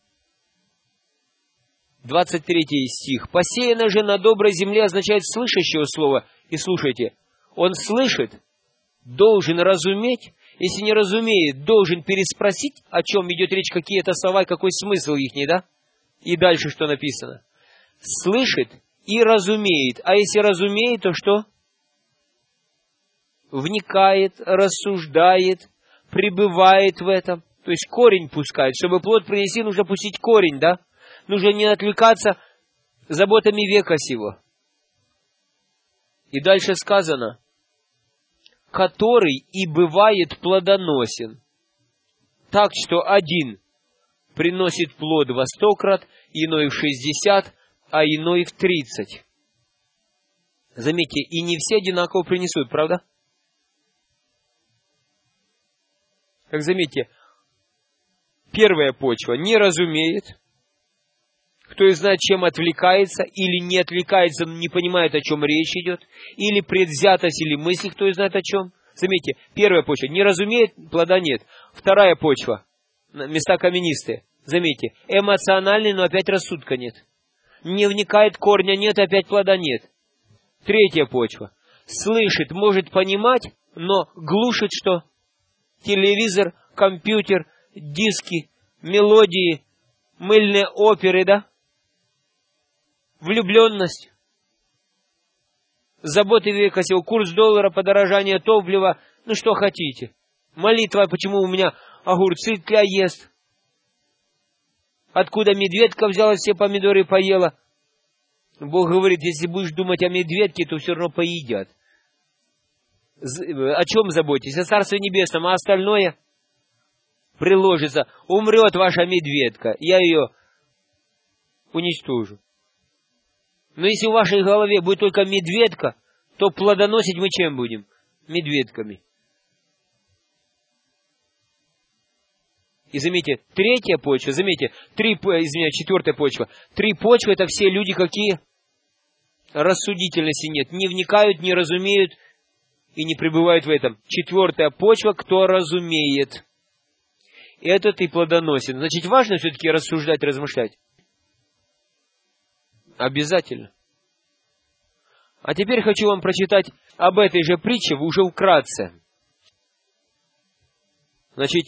двадцать третий стих. «Посеяно же на доброй земле» означает слышащего слова. И слушайте, он слышит, должен разуметь, если не разумеет, должен переспросить, о чем идет речь, какие это слова, какой смысл их, да? И дальше что написано? Слышит и разумеет. А если разумеет, то что? Вникает, рассуждает, пребывает в этом. То есть корень пускает. Чтобы плод принести, нужно пустить корень, да? Нужно не отвлекаться заботами века сего. И дальше сказано, который и бывает плодоносен, так что один приносит плод во сто крат, иной в шестьдесят, а иной в тридцать. Заметьте, и не все одинаково принесут, правда? Как заметьте, первая почва не разумеет. Кто и знает, чем отвлекается, или не отвлекается, но не понимает, о чем речь идет, или предвзятость, или мысль, кто и знает о чем. Заметьте, первая почва не разумеет, плода нет. Вторая почва, места каменистые. Заметьте, эмоциональный, но опять рассудка нет. Не вникает, корня нет, опять плода нет. Третья почва. Слышит, может понимать, но глушит что? Телевизор, компьютер, диски, мелодии, мыльные оперы, да? Влюбленность, заботы века сего, курс доллара, подорожание топлива, ну что хотите. Молитва, почему у меня огурцы тля ест. Откуда медведка взяла, все помидоры поела. Бог говорит, если будешь думать о медведке, то все равно поедят. О чем заботитесь? О Царстве Небесном, а остальное приложится. Умрет ваша медведка, я ее уничтожу. Но если в вашей голове будет только медведка, то плодоносить мы чем будем? Медведками. И заметьте, третья почва, заметьте, три, извиняюсь, четвертая почва. Три почвы — это все люди какие? Рассудительности нет. Не вникают, не разумеют и не пребывают в этом. Четвертая почва, кто разумеет. Этот и плодоносит. Значит, важно все-таки рассуждать, размышлять. Обязательно. А теперь хочу вам прочитать об этой же притче уже вкратце. Значит,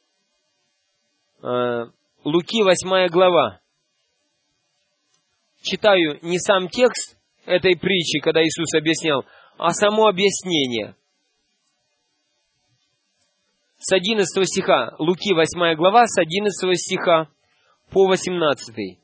Луки, восьмая глава. Читаю не сам текст этой притчи, когда Иисус объяснял, а само объяснение. С одиннадцатого стиха, Луки, восьмая глава, с одиннадцатого стиха по восемнадцатый.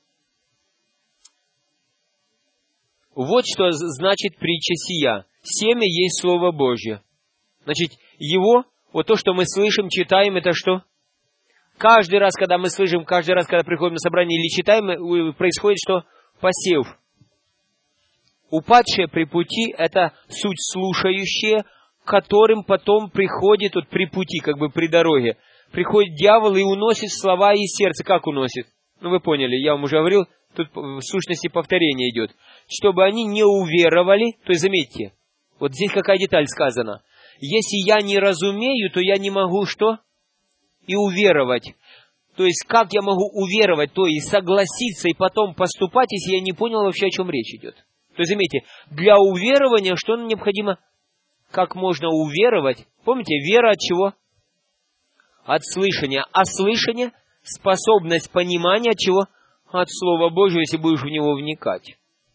Вот что значит притча сия. Семя есть Слово Божье. Значит, его, вот то, что мы слышим, читаем, это что? Каждый раз, когда мы слышим, каждый раз, когда приходим на собрание или читаем, происходит что? Посев. Упадшие при пути — это суть слушающие, которым потом приходит, вот при пути, как бы при дороге, приходит дьявол и уносит слова из сердца. Как уносит? Ну, вы поняли, я вам уже говорил, тут в сущности повторение идет. Чтобы они не уверовали, то есть заметьте, вот здесь какая деталь сказана. Если я не разумею, то я не могу что? И уверовать. То есть как я могу уверовать, то есть согласиться и потом поступать, если я не понял вообще, о чем речь идет. То есть заметьте, для уверования что необходимо? Как можно уверовать? Помните, вера от чего? От слышания. А слышание — способность понимания от чего? От Слова Божьего, если будешь в него вникать.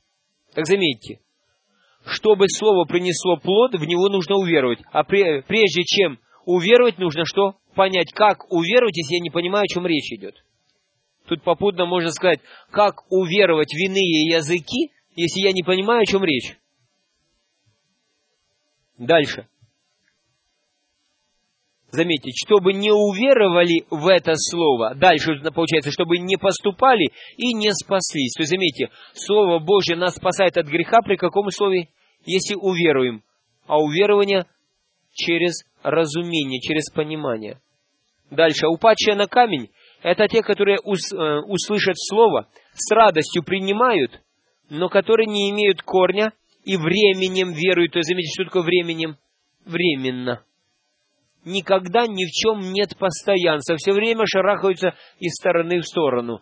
Так заметьте, чтобы слово принесло плод, в него нужно уверовать. А прежде чем уверовать, нужно что? Понять, как уверовать, если я не понимаю, о чем речь идет. Тут попутно можно сказать, как уверовать в иные языки, если я не понимаю, о чем речь. Дальше. Заметьте, чтобы не уверовали в это слово, дальше получается, чтобы не поступали и не спаслись. То есть, заметьте, Слово Божье нас спасает от греха при каком условии? Если уверуем. А уверование через разумение, через понимание. Дальше. Упадшие на камень — это те, которые услышат Слово, с радостью принимают, но которые не имеют корня и временем веруют. То есть, заметьте, что такое временем? Временно. Никогда ни в чем нет постоянства. Все время шарахаются из стороны в сторону.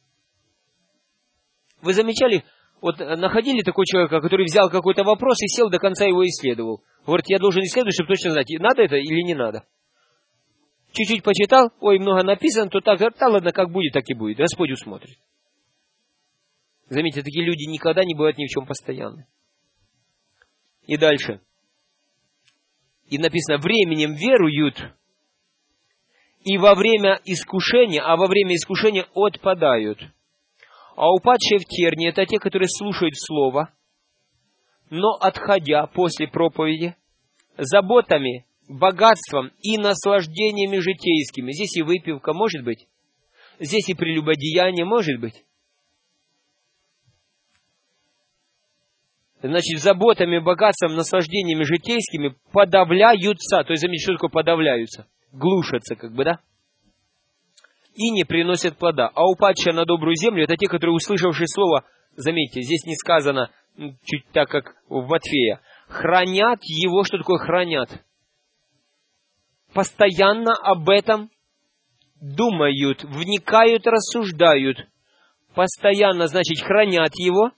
Вы замечали, вот находили такого человека, который взял какой-то вопрос и сел до конца его исследовал. Говорит, я должен исследовать, чтобы точно знать, надо это или не надо. Чуть-чуть почитал, ой, много написано, то так, да ладно, как будет, так и будет. Господь усмотрит. Заметьте, такие люди никогда не бывают ни в чем постоянны. И дальше. И написано, временем веруют, и во время искушения, а во время искушения отпадают. А упадшие в тернии — это те, которые слушают Слово, но отходя после проповеди, заботами, богатством и наслаждениями житейскими. Здесь и выпивка, может быть. Здесь и прелюбодеяние, может быть. Значит, заботами, богатством, наслаждениями житейскими подавляются. То есть, заметьте, что такое подавляются? Глушатся, как бы, да? И не приносят плода. А упадшие на добрую землю — это те, которые, услышавшие слово, заметьте, здесь не сказано, чуть так, как в Матфея, хранят его. Что такое хранят? Постоянно об этом думают, вникают, рассуждают. Постоянно, значит, хранят его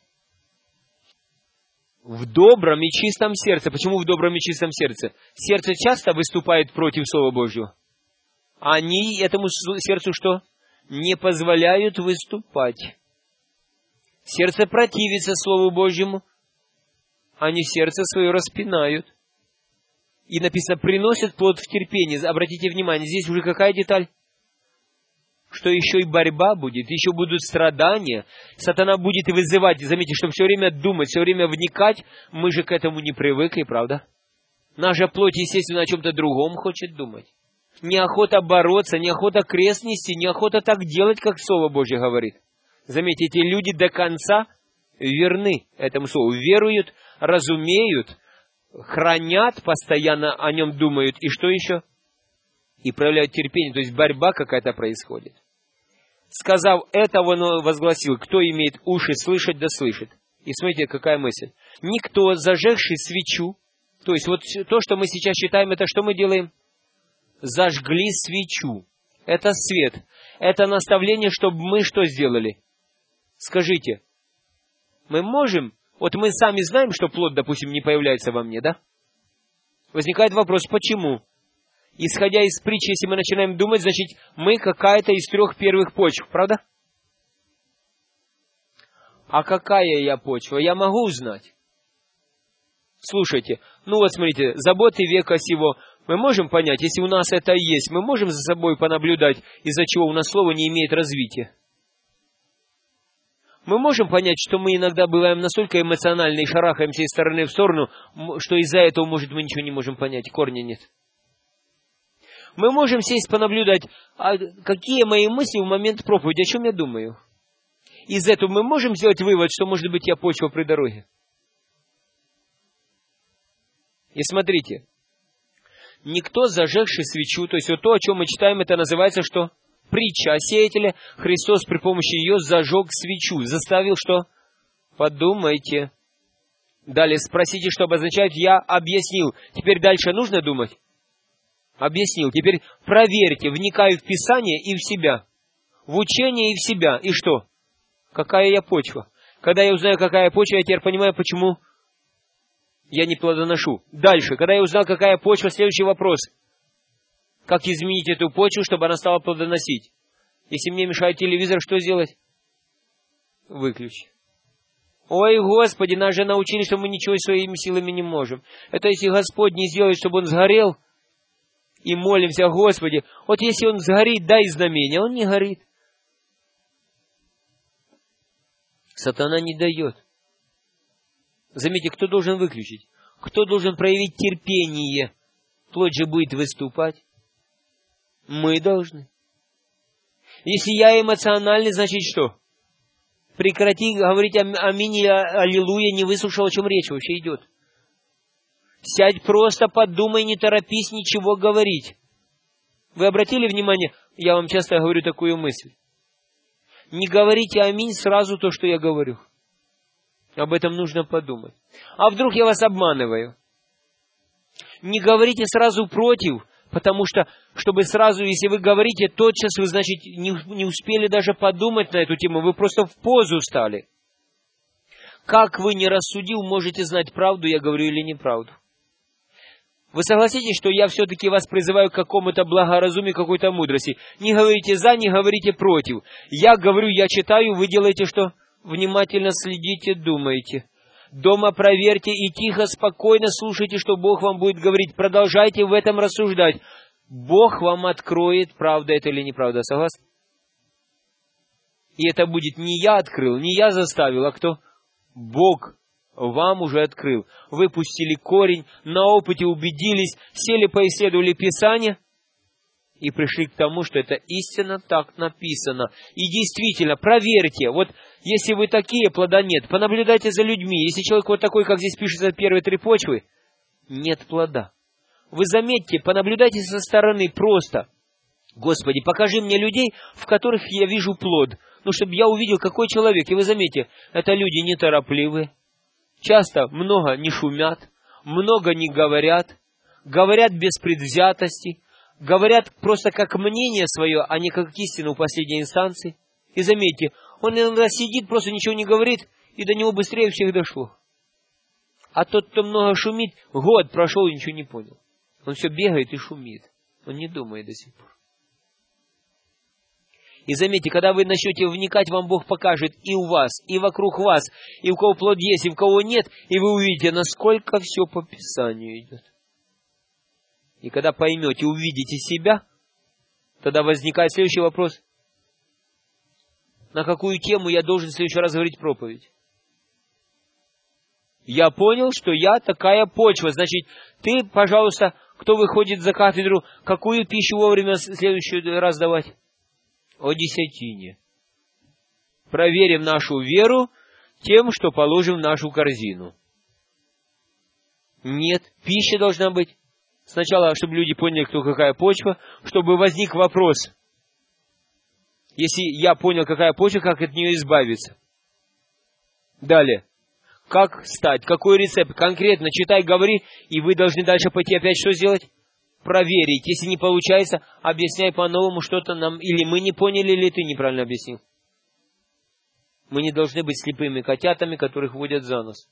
в добром и чистом сердце. Почему в добром и чистом сердце? Сердце часто выступает против Слова Божьего. Они этому сердцу что? Не позволяют выступать. Сердце противится Слову Божьему. Они сердце свое распинают. И написано, приносят плод в терпении. Обратите внимание, здесь уже какая деталь? Что еще и борьба будет, еще будут страдания. Сатана будет и вызывать. Заметьте, чтобы все время думать, все время вникать. Мы же к этому не привыкли, правда? Наша плоть, естественно, о чем-то другом хочет думать. Неохота бороться, неохота крест нести, неохота так делать, как Слово Божье говорит. Заметьте, эти люди до конца верны этому Слову. Веруют, разумеют, хранят, постоянно о нем думают. И что еще? И проявляют терпение. То есть борьба какая-то происходит. Сказав это, он возгласил, кто имеет уши слышать, да слышит. И смотрите, какая мысль. Никто, зажегший свечу, то есть вот то, что мы сейчас читаем, это что мы делаем? Зажгли свечу. Это свет. Это наставление, чтобы мы что сделали? Скажите, мы можем, вот мы сами знаем, что плод, допустим, не появляется во мне, да? Возникает вопрос, почему? Исходя из притчи, если мы начинаем думать, значит, мы какая-то из трех первых почв, правда? А какая я почва? Я могу узнать. Слушайте, ну вот смотрите, заботы века сего. Мы можем понять, если у нас это есть, мы можем за собой понаблюдать, из-за чего у нас слово не имеет развития. Мы можем понять, что мы иногда бываем настолько эмоциональны и шарахаемся из стороны в сторону, что из-за этого, может, мы ничего не можем понять, корня нет. Мы можем сесть понаблюдать, а какие мои мысли в момент проповеди, о чем я думаю. Из этого мы можем сделать вывод, что, может быть, я почва при дороге. И смотрите, никто, зажегший свечу, то есть вот то, о чем мы читаем, это называется что? Притча о сеятеле. Христос при помощи ее зажег свечу, заставил что? Подумайте. Далее спросите, что обозначает «я объяснил». Теперь дальше нужно думать? Объяснил. Теперь проверьте, вникаю в Писание и в себя. В учение и в себя. И что? Какая я почва? Когда я узнаю, какая почва, я теперь понимаю, почему я не плодоношу. Дальше. Когда я узнал, какая почва, следующий вопрос. Как изменить эту почву, чтобы она стала плодоносить? Если мне мешает телевизор, что сделать? Выключи. Ой, Господи, нас же научили, что мы ничего своими силами не можем. Это если Господь не сделает, чтобы он сгорел, и молимся, Господи, вот если он сгорит, дай знамение, он не горит. Сатана не дает. Заметьте, кто должен выключить? Кто должен проявить терпение? Плоть же будет выступать. Мы должны. Если я эмоциональный, значит что? Прекрати говорить аминь и аллилуйя, не выслушал, о чем речь вообще идет. Сядь просто, подумай, не торопись ничего говорить. Вы обратили внимание, я вам часто говорю такую мысль. Не говорите аминь сразу то, что я говорю. Об этом нужно подумать. А вдруг я вас обманываю? Не говорите сразу против, потому что, чтобы сразу, если вы говорите, тотчас вы, значит, не, не успели даже подумать на эту тему, вы просто в позу стали. Как вы, не рассудил, можете знать, правду я говорю или неправду? Вы согласитесь, что я все-таки вас призываю к какому-то благоразумию, какой-то мудрости. Не говорите за, не говорите против. Я говорю, я читаю, вы делаете что? Внимательно следите, думаете. Дома проверьте и тихо, спокойно слушайте, что Бог вам будет говорить. Продолжайте в этом рассуждать. Бог вам откроет, правда это или неправда. Согласны? И это будет не я открыл, не я заставил, а кто? Бог вам уже открыл. Вы пустили корень, на опыте убедились, сели, поисследовали Писание и пришли к тому, что это истинно так написано. И действительно, проверьте. Вот если вы такие, плода нет. Понаблюдайте за людьми. Если человек вот такой, как здесь пишется, первые три почвы, нет плода. Вы заметьте, понаблюдайте со стороны просто. Господи, покажи мне людей, в которых я вижу плод. Ну, чтобы я увидел, какой человек. И вы заметите, это люди неторопливые. Часто много не шумят, много не говорят, говорят без предвзятости, говорят просто как мнение свое, а не как истину в последней инстанции. И заметьте, он иногда сидит, просто ничего не говорит, и до него быстрее всех дошло. А тот, кто много шумит, год прошел и ничего не понял. Он все бегает и шумит. Он не думает до сих пор. И заметьте, когда вы начнете вникать, вам Бог покажет и у вас, и вокруг вас, и у кого плод есть, и у кого нет, и вы увидите, насколько все по Писанию идет. И когда поймете, увидите себя, тогда возникает следующий вопрос. На какую тему я должен в следующий раз говорить проповедь? Я понял, что я такая почва. Значит, ты, пожалуйста, кто выходит за кафедру, какую пищу вовремя в следующий раз давать? О десятине. Проверим нашу веру тем, что положим в нашу корзину. Нет, пища должна быть. Сначала, чтобы люди поняли, кто какая почва, чтобы возник вопрос. Если я понял, какая почва, как от нее избавиться. Далее. Как стать? Какой рецепт? Конкретно читай, говори, и вы должны дальше пойти опять что сделать? Проверить. Если не получается, объясняй по-новому что-то нам. Или мы не поняли, или ты неправильно объяснил. Мы не должны быть слепыми котятами, которых водят за нос.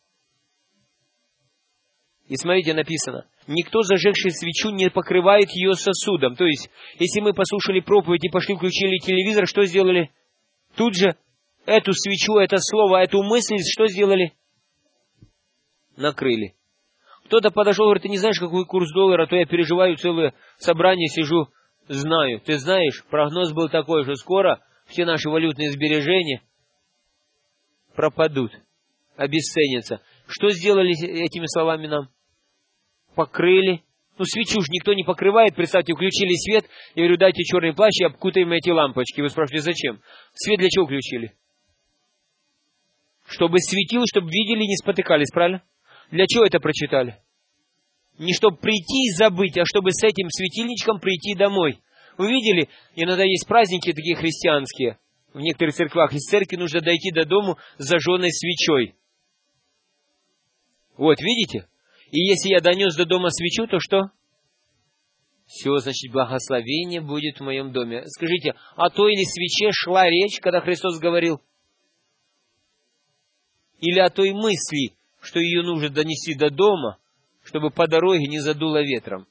И смотрите, написано. Никто, зажегший свечу, не покрывает ее сосудом. То есть, если мы послушали проповедь и пошли включили телевизор, что сделали? Тут же эту свечу, это слово, эту мысль, что сделали? Накрыли. Кто-то подошел, говорит, ты не знаешь, какой курс доллара, то я переживаю, целое собрание сижу, знаю. Ты знаешь, прогноз был такой, что скоро все наши валютные сбережения пропадут, обесценятся. Что сделали этими словами нам? Покрыли. Ну, свечу ж никто не покрывает, представьте, включили свет, я говорю, дайте черный плащ и обкутаем эти лампочки. Вы спрашиваете, зачем? Свет для чего включили? Чтобы светило, чтобы видели, не спотыкались, правильно? Для чего это прочитали? Не чтобы прийти и забыть, а чтобы с этим светильничком прийти домой. Вы видели, иногда есть праздники такие христианские. В некоторых церквах из церкви нужно дойти до дому с зажженной свечой. Вот, видите? И если я донес до дома свечу, то что? Все, значит, благословение будет в моем доме. Скажите, о той или свече шла речь, когда Христос говорил? Или о той мысли, что ее нужно донести до дома, чтобы по дороге не задуло ветром?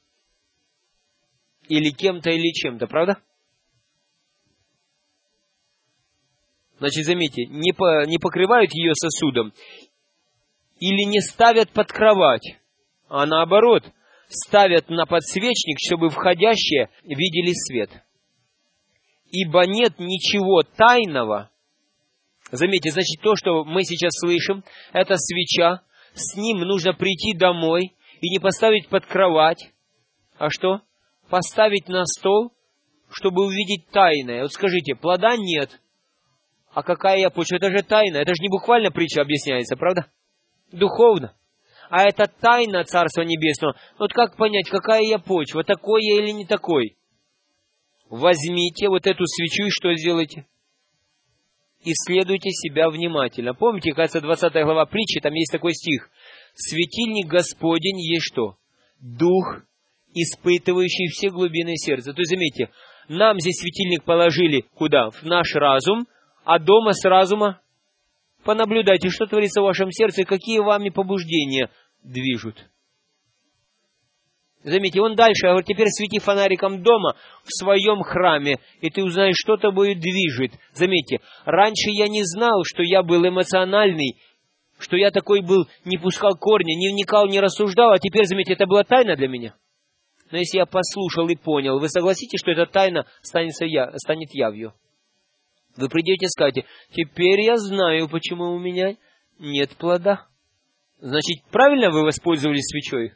Или кем-то, или чем-то, правда? Значит, заметьте, не, по, не покрывают ее сосудом или не ставят под кровать, а наоборот, ставят на подсвечник, чтобы входящие видели свет. Ибо нет ничего тайного. Заметьте, значит, то, что мы сейчас слышим, это свеча. С ним нужно прийти домой и не поставить под кровать, а что? Поставить на стол, чтобы увидеть тайное. Вот скажите, плода нет. А какая я почва? Это же тайна. Это же не буквально притча объясняется, правда? Духовно. А это тайна Царства Небесного. Вот как понять, какая я почва? Такой я или не такой? Возьмите вот эту свечу и что сделайте? Исследуйте себя внимательно. Помните, кажется, двадцатая глава притчи, там есть такой стих. Светильник Господень есть что? Дух, испытывающий все глубины сердца. То есть, заметьте, нам здесь светильник положили куда? В наш разум, а дома с разума понаблюдайте, что творится в вашем сердце, и какие вами побуждения движут. Заметьте, он дальше говорит, теперь свети фонариком дома в своем храме, и ты узнаешь, что тобой движет. Заметьте, раньше я не знал, что я был эмоциональный, что я такой был, не пускал корня, не вникал, не рассуждал, а теперь, заметьте, это была тайна для меня. Но если я послушал и понял, вы согласитесь, что эта тайна станет, я, станет явью? Вы придете и скажете, теперь я знаю, почему у меня нет плода. Значит, правильно вы воспользовались свечой?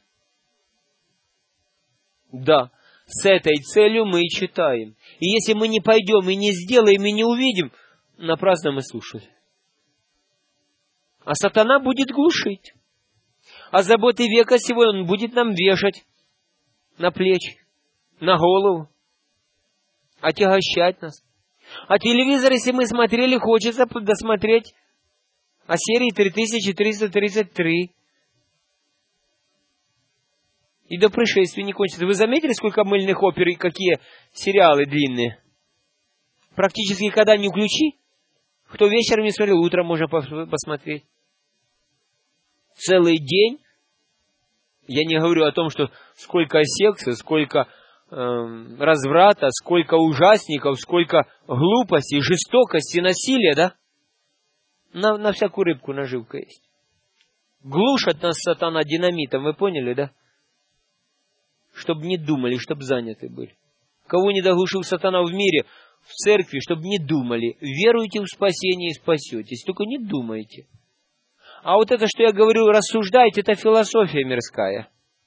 Да, с этой целью мы и читаем. И если мы не пойдем и не сделаем, и не увидим, напрасно мы слушали. А сатана будет глушить. А заботы века сего он будет нам вешать на плечи, на голову, отягощать нас. А телевизор, если мы смотрели, хочется досмотреть о серии три тысячи триста тридцать три. И до пришествия не кончится. Вы заметили, сколько мыльных опер и какие сериалы длинные? Практически когда не включи, кто вечером не смотрел, утром можно посмотреть. Целый день. Я не говорю о том, что сколько секса, сколько э, разврата, сколько ужасников, сколько глупости, жестокости, насилия, да? На, на всякую рыбку наживка есть. Глушат нас сатана динамитом, вы поняли, да? Чтобы не думали, чтобы заняты были. Кого не доглушил сатана в мире, в церкви, чтобы не думали. Веруйте в спасение и спасетесь, только не думайте. А вот это, что я говорю, рассуждайте, это философия мирская.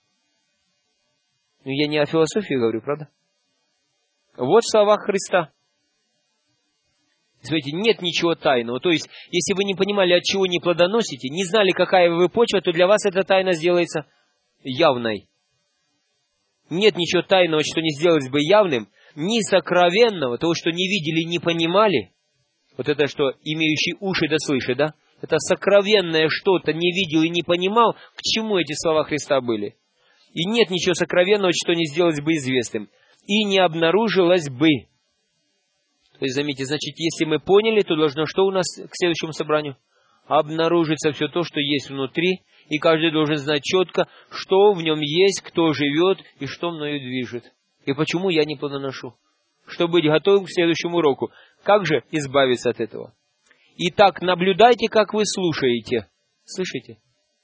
Ну, я не о философии говорю, правда? Вот в словах Христа. Смотрите, нет ничего тайного. То есть, если вы не понимали, от чего не плодоносите, не знали, какая вы почва, то для вас эта тайна сделается явной. Нет ничего тайного, что не сделалось бы явным, ни сокровенного, того, что не видели, не понимали. Вот это, что имеющий уши да слышит, да? Это сокровенное что-то не видел и не понимал, к чему эти слова Христа были. И нет ничего сокровенного, что не сделалось бы известным. И не обнаружилось бы. То есть, заметьте, значит, если мы поняли, то должно что у нас к следующему собранию? Обнаружится все то, что есть внутри, и каждый должен знать четко, что в нем есть, кто живет и что мною движет. И почему я не плодоношу. Чтобы быть готовым к следующему уроку. Как же избавиться от этого? Итак, наблюдайте, как вы слушаете. Слышите?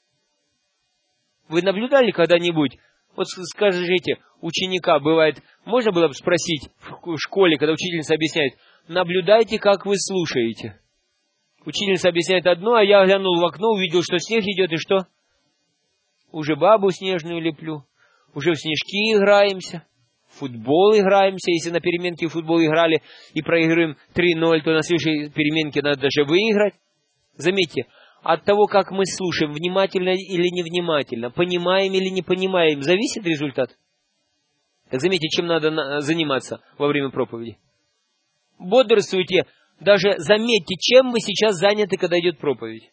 Вы наблюдали когда-нибудь? Вот скажите, ученика бывает, можно было бы спросить в школе, когда учительница объясняет, наблюдайте, как вы слушаете. Учительница объясняет одно, а я глянул в окно, увидел, что снег идет, и что? Уже бабу снежную леплю, уже в снежки играемся, в футбол играемся. Если на переменке в футбол играли и проигрываем три ноль, то на следующей переменке надо даже выиграть. Заметьте, от того, как мы слушаем, внимательно или невнимательно, понимаем или не понимаем, зависит результат. Так заметьте, чем надо заниматься во время проповеди. Бодрствуйте. Даже заметьте, чем вы сейчас заняты, когда идет проповедь.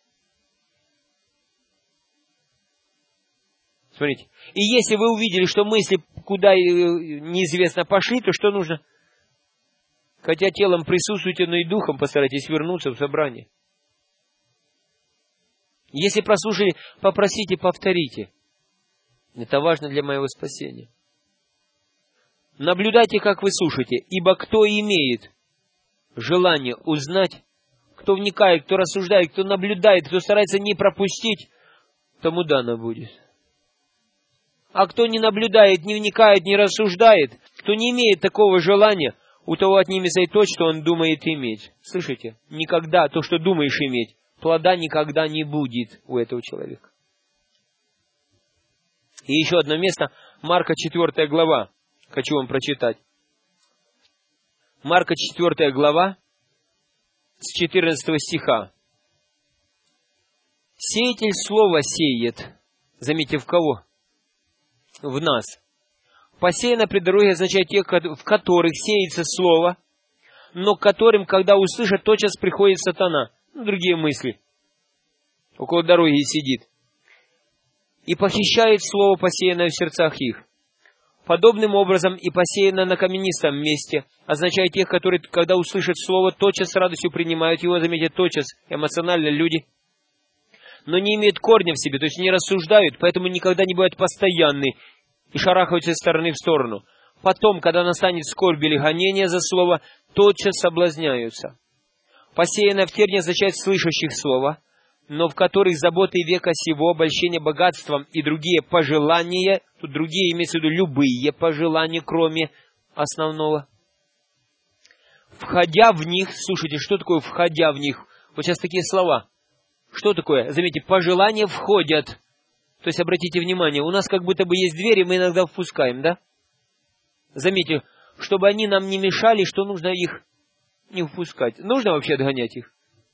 Смотрите. И если вы увидели, что мысли куда неизвестно пошли, то что нужно? Хотя телом присутствуйте, но и духом постарайтесь вернуться в собрание. Если прослушали, попросите, повторите. Это важно для моего спасения. Наблюдайте, как вы слушаете, ибо кто имеет желание узнать, кто вникает, кто рассуждает, кто наблюдает, кто старается не пропустить, тому дано будет. А кто не наблюдает, не вникает, не рассуждает, кто не имеет такого желания, у того отнимется и то, что он думает иметь. Слышите? Никогда то, что думаешь иметь, плода никогда не будет у этого человека. И еще одно место, Марка четвёртая глава, хочу вам прочитать. Марка четвёртая глава, с четырнадцатого стиха. Сеятель слова сеет. Заметьте, в кого? В нас. Посеяно при дороге означает тех, в которых сеется слово, но к которым, когда услышат, тотчас приходит сатана. Ну, другие мысли. Около дороги сидит. И похищает слово, посеянное в сердцах их. Подобным образом и посеяно на каменистом месте означает тех, которые, когда услышат слово, тотчас с радостью принимают его, заметьте, тотчас, эмоционально люди, но не имеют корня в себе, то есть не рассуждают, поэтому никогда не бывают постоянны и шарахаются из стороны в сторону. Потом, когда настанет скорбь или гонение за слово, тотчас соблазняются. Посеяно в терне означает слышащих слово, но в которых заботы века сего, обольщение богатством и другие пожелания, тут другие имеются в виду любые пожелания, кроме основного. Входя в них, слушайте, что такое входя в них? Вот сейчас такие слова. Что такое? Заметьте, пожелания входят. То есть, обратите внимание, у нас как будто бы есть двери, мы иногда впускаем, да? Заметьте, чтобы они нам не мешали, что нужно их не впускать. Нужно вообще отгонять их?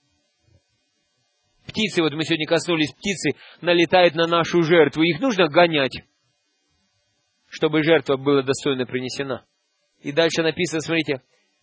Птицы, вот мы сегодня коснулись, птицы налетают на нашу жертву. Их нужно гонять, чтобы жертва была достойно принесена. И дальше написано, смотрите,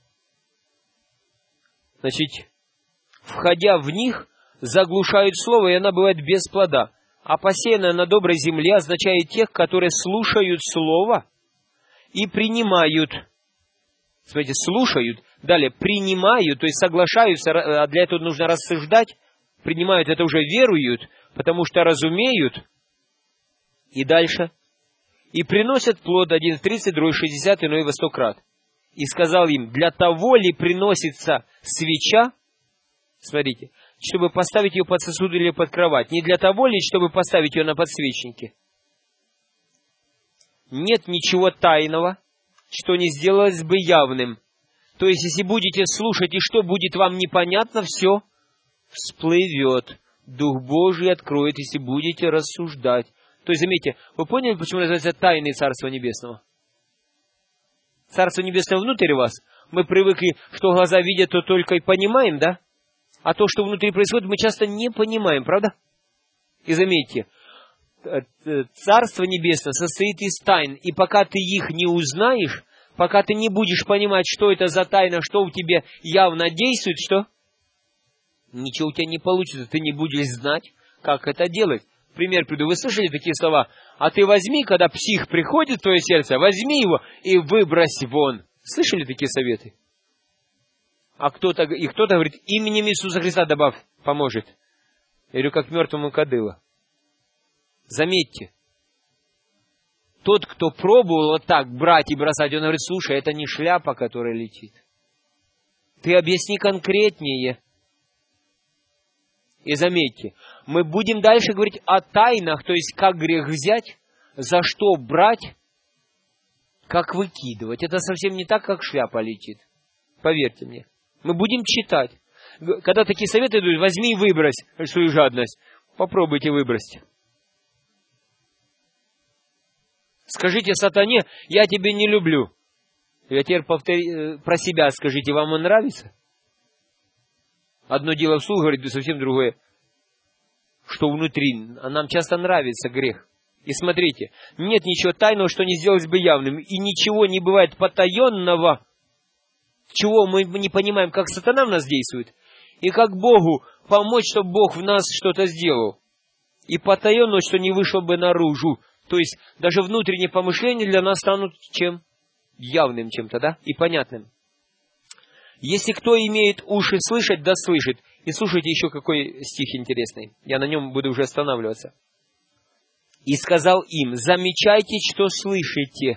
значит, входя в них, заглушают слово, и она бывает без плода. А посеянная на доброй земле означает тех, которые слушают слово и принимают. Смотрите, слушают, далее принимают, то есть соглашаются, а для этого нужно рассуждать. Принимают это уже веруют, потому что разумеют. И дальше. И приносят плод один в тридцать, другой в шестьдесят, иной во сто крат. И сказал им, для того ли приносится свеча, смотрите, чтобы поставить ее под сосуд или под кровать. Не для того ли, чтобы поставить ее на подсвечнике. Нет ничего тайного, что не сделалось бы явным. То есть, если будете слушать, и что будет вам непонятно, все всплывет. Дух Божий откроет, если будете рассуждать. То есть, заметьте, вы поняли, почему называется тайны Царства Небесного? Царство Небесное внутрь вас. Мы привыкли, что глаза видят, то только и понимаем, да? А то, что внутри происходит, мы часто не понимаем, правда? И заметьте, Царство Небесное состоит из тайн, и пока ты их не узнаешь, пока ты не будешь понимать, что это за тайна, что у тебя явно действует, что? Ничего у тебя не получится, ты не будешь знать, как это делать. Пример приду. Вы слышали такие слова? А ты возьми, когда псих приходит в твое сердце, возьми его и выбрось вон. Слышали такие советы? А кто-то, и кто-то говорит, именем Иисуса Христа добавь, поможет. Я говорю, как мертвому кадыло. Заметьте, тот, кто пробовал вот так брать и бросать, он говорит, слушай, это не шляпа, которая летит. Ты объясни конкретнее. И заметьте, мы будем дальше говорить о тайнах, то есть как грех взять, за что брать, как выкидывать. Это совсем не так, как шляпа летит. Поверьте мне. Мы будем читать. Когда такие советы идут, возьми и выбрось свою жадность. Попробуйте выбросить. Скажите сатане, я тебя не люблю. Я теперь повтори, про себя скажите, вам он нравится? Одно дело вслух говорит, совсем другое, что внутри. А нам часто нравится грех. И смотрите, нет ничего тайного, что не сделалось бы явным. И ничего не бывает потаенного, чего мы не понимаем, как сатана в нас действует. И как Богу помочь, чтобы Бог в нас что-то сделал. И потаенного, что не вышло бы наружу. То есть, даже внутренние помышления для нас станут чем? Явным чем-то, да? И понятным. Если кто имеет уши слышать, да слышит. И слушайте еще какой стих интересный. Я на нем буду уже останавливаться. И сказал им, замечайте, что слышите.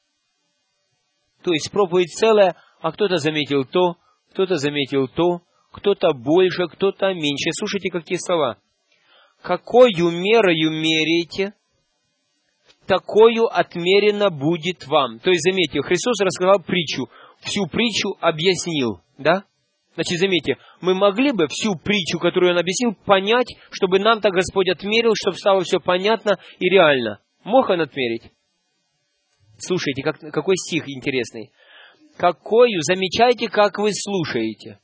То есть проповедь целая, а кто-то заметил то, кто-то заметил то, кто-то больше, кто-то меньше. Слушайте, какие слова. Какою мерою меряете, такою отмерено будет вам. То есть, заметьте, Христос рассказал притчу, всю притчу объяснил, да? Значит, заметьте, мы могли бы всю притчу, которую Он объяснил, понять, чтобы нам-то Господь отмерил, чтобы стало все понятно и реально. Мог Он отмерить? Слушайте, как, какой стих интересный. Какою, замечайте, как вы слушаете.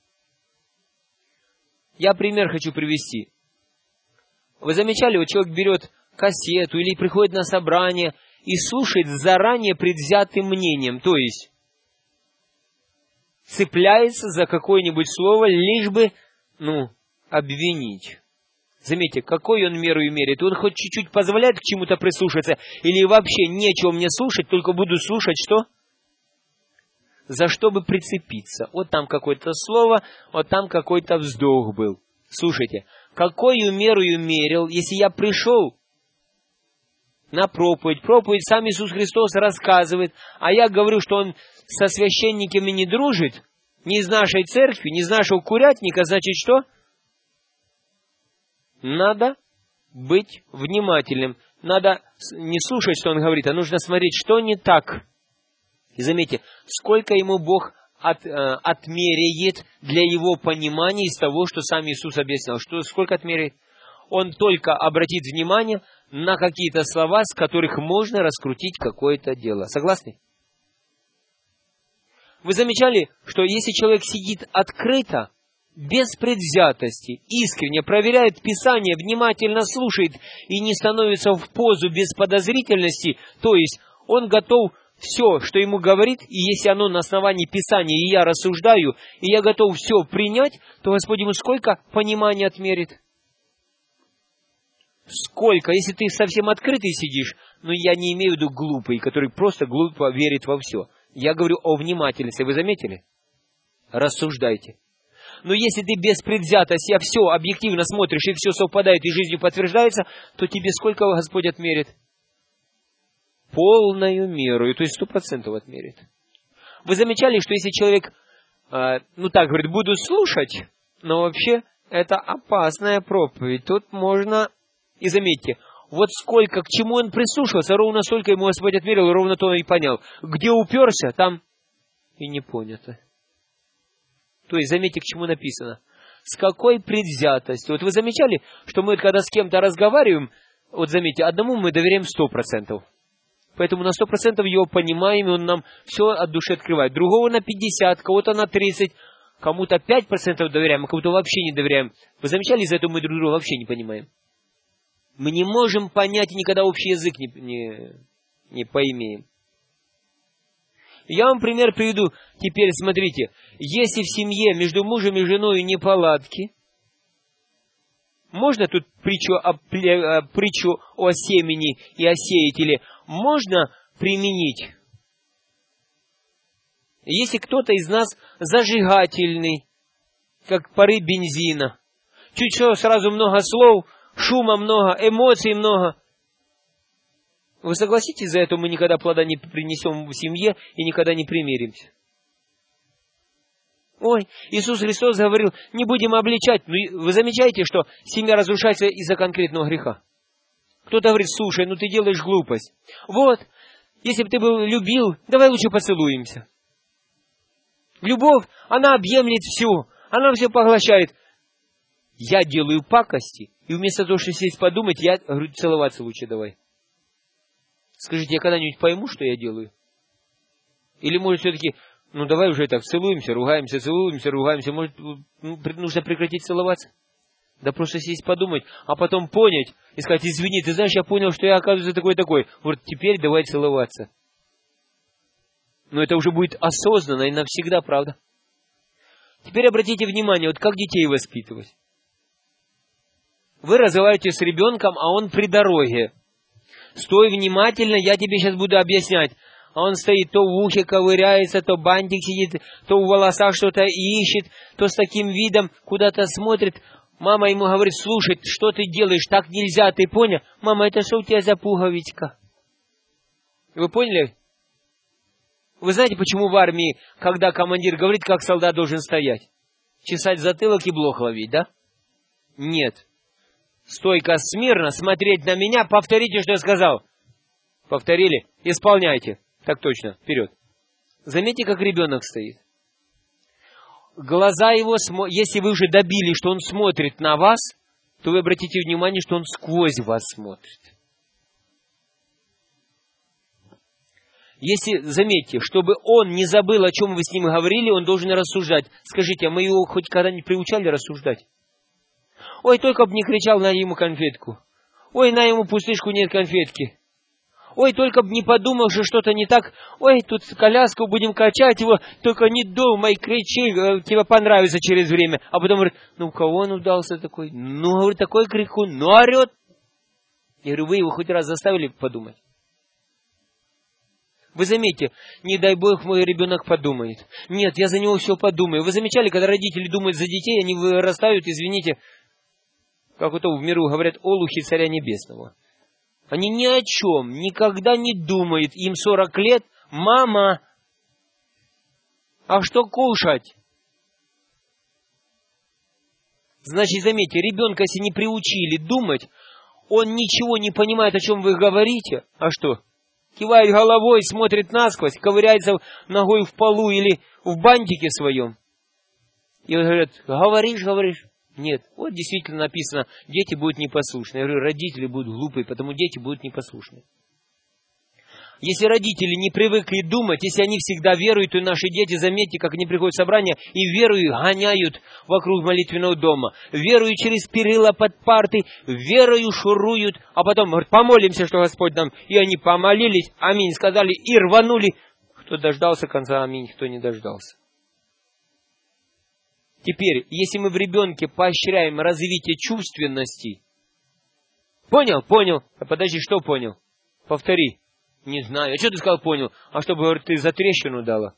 Я пример хочу привести. Вы замечали, вот человек берет кассету или приходит на собрание и слушает с заранее предвзятым мнением, то есть цепляется за какое-нибудь слово, лишь бы, ну, обвинить. Заметьте, какой он меру меряет? Он хоть чуть-чуть позволяет к чему-то прислушаться, или вообще нечего мне слушать, только буду слушать что? За что бы прицепиться. Вот там какое-то слово, вот там какой-то вздох был. Слушайте, какую меру мерил, если я пришел на проповедь, проповедь сам Иисус Христос рассказывает, а я говорю, что Он со священниками не дружит, не из нашей церкви, не из нашего курятника, значит что? Надо быть внимательным. Надо не слушать, что Он говорит, а нужно смотреть, что не так. И заметьте, сколько ему Бог от, э, отмеряет для его понимания из того, что сам Иисус объяснял. Что, сколько отмеряет? Он только обратит внимание на какие-то слова, с которых можно раскрутить какое-то дело. Согласны? Вы замечали, что если человек сидит открыто, без предвзятости, искренне проверяет Писание, внимательно слушает и не становится в позу без подозрительности, то есть он готов все, что ему говорит, и если оно на основании Писания, и я рассуждаю, и я готов все принять, то Господь ему сколько понимания отмерит? Сколько? Если ты совсем открытый сидишь, но я не имею в виду глупый, который просто глупо верит во все. Я говорю о внимательности. Вы заметили? Рассуждайте. Но если ты без предвзятости, а все объективно смотришь, и все совпадает, и жизнью подтверждается, то тебе сколько Господь отмерит? Полную меру, то есть сто процентов отмерит. Вы замечали, что если человек, э, ну так говорит, буду слушать, но вообще это опасная проповедь. Тут можно, и заметьте, вот сколько, к чему он прислушался, ровно столько ему Господь отмерил, ровно то он и понял. Где уперся, там и не понято. То есть, заметьте, к чему написано. С какой предвзятостью. Вот вы замечали, что мы, когда с кем-то разговариваем, вот заметьте, одному мы доверяем сто процентов. Поэтому на сто процентов его понимаем, и он нам все от души открывает. Другого на пятьдесят, кого-то на тридцать, кому-то пять процентов доверяем, а кому-то вообще не доверяем. Вы замечали, из-за этого мы друг друга вообще не понимаем. Мы не можем понять и никогда общий язык не, не, не поимеем. Я вам пример приведу. Теперь смотрите. Если в семье между мужем и женой неполадки, можно тут притчу о, притчу о семени и о сеятеле можно применить? Если кто-то из нас зажигательный, как пары бензина, чуть что сразу много слов, шума много, эмоций много, вы согласитесь, за это мы никогда плода не принесем в семье и никогда не примиримся? Ой, Иисус Христос говорил, не будем обличать. Но вы замечаете, что семья разрушается из-за конкретного греха? Кто-то говорит, слушай, ну ты делаешь глупость. Вот, если бы ты был любил, давай лучше поцелуемся. Любовь, она объемлет все, она все поглощает. Я делаю пакости, и вместо того, чтобы сесть подумать, я говорю, целоваться лучше давай. Скажите, я когда-нибудь пойму, что я делаю? Или может все-таки, ну давай уже так, целуемся, ругаемся, целуемся, ругаемся, может, ну, нужно прекратить целоваться? Да просто сесть подумать, а потом понять и сказать, извини, ты знаешь, я понял, что я, оказывается, такой-такой. Вот теперь давай целоваться. Но это уже будет осознанно и навсегда, правда? Теперь обратите внимание, вот как детей воспитывать. Вы разговариваете с ребенком, а он при дороге. Стой внимательно, я тебе сейчас буду объяснять. А он стоит, то в ухе ковыряется, то бантик сидит, то в волосах что-то ищет, то с таким видом куда-то смотрит. Мама ему говорит, слушай, что ты делаешь, так нельзя, ты понял? Мама, это что у тебя за пуговичка? Вы поняли? Вы знаете, почему в армии, когда командир говорит, как солдат должен стоять? чесать затылок и блох ловить, да? Нет. Стойко, смирно смотреть на меня, повторите, что я сказал. Повторили? Исполняйте. Так точно, вперед. Заметьте, как ребенок стоит. Глаза его, если вы уже добились, что он смотрит на вас, то вы обратите внимание, что он сквозь вас смотрит. Если, заметьте, чтобы он не забыл, о чем вы с ним говорили, он должен рассуждать. Скажите, а мы его хоть когда-нибудь приучали рассуждать? Ой, только бы не кричал на ему конфетку. Ой, на ему пустышку нет конфетки. Ой, только бы не подумал, что что-то не так. Ой, тут коляску будем качать его, только не думай, кричи, тебе понравится через время. А потом говорит, ну у кого он удался такой? Ну, говорит, такой крикун, ну орет. Я говорю, вы его хоть раз заставили подумать? Вы заметьте, не дай Бог, мой ребенок подумает. Нет, я за него все подумаю. Вы замечали, когда родители думают за детей, они вырастают, извините, как это в миру говорят, олухи царя небесного. Они ни о чем никогда не думают. Им сорок лет. Мама, а что кушать? Значит, заметьте, ребенка, если не приучили думать, он ничего не понимает, о чем вы говорите. А что? Кивает головой, смотрит насквозь, ковыряется ногой в полу или в бантике своем. И он говорит, говоришь, говоришь. Нет, вот действительно написано, дети будут непослушны. Я говорю, родители будут глупые, потому дети будут непослушны. Если родители не привыкли думать, если они всегда веруют, то наши дети, заметьте, как они приходят в собрание и верою гоняют вокруг молитвенного дома. Верою через перила под парты, верою шуруют, а потом говорят, помолимся, что Господь нам. И они помолились, аминь, сказали и рванули. Кто дождался конца, аминь, кто не дождался. Теперь, если мы в ребенке поощряем развитие чувственности, понял, понял, а подожди, что понял? Повтори. Не знаю. А что ты сказал, понял? А чтобы, говорит, ты за трещину дала?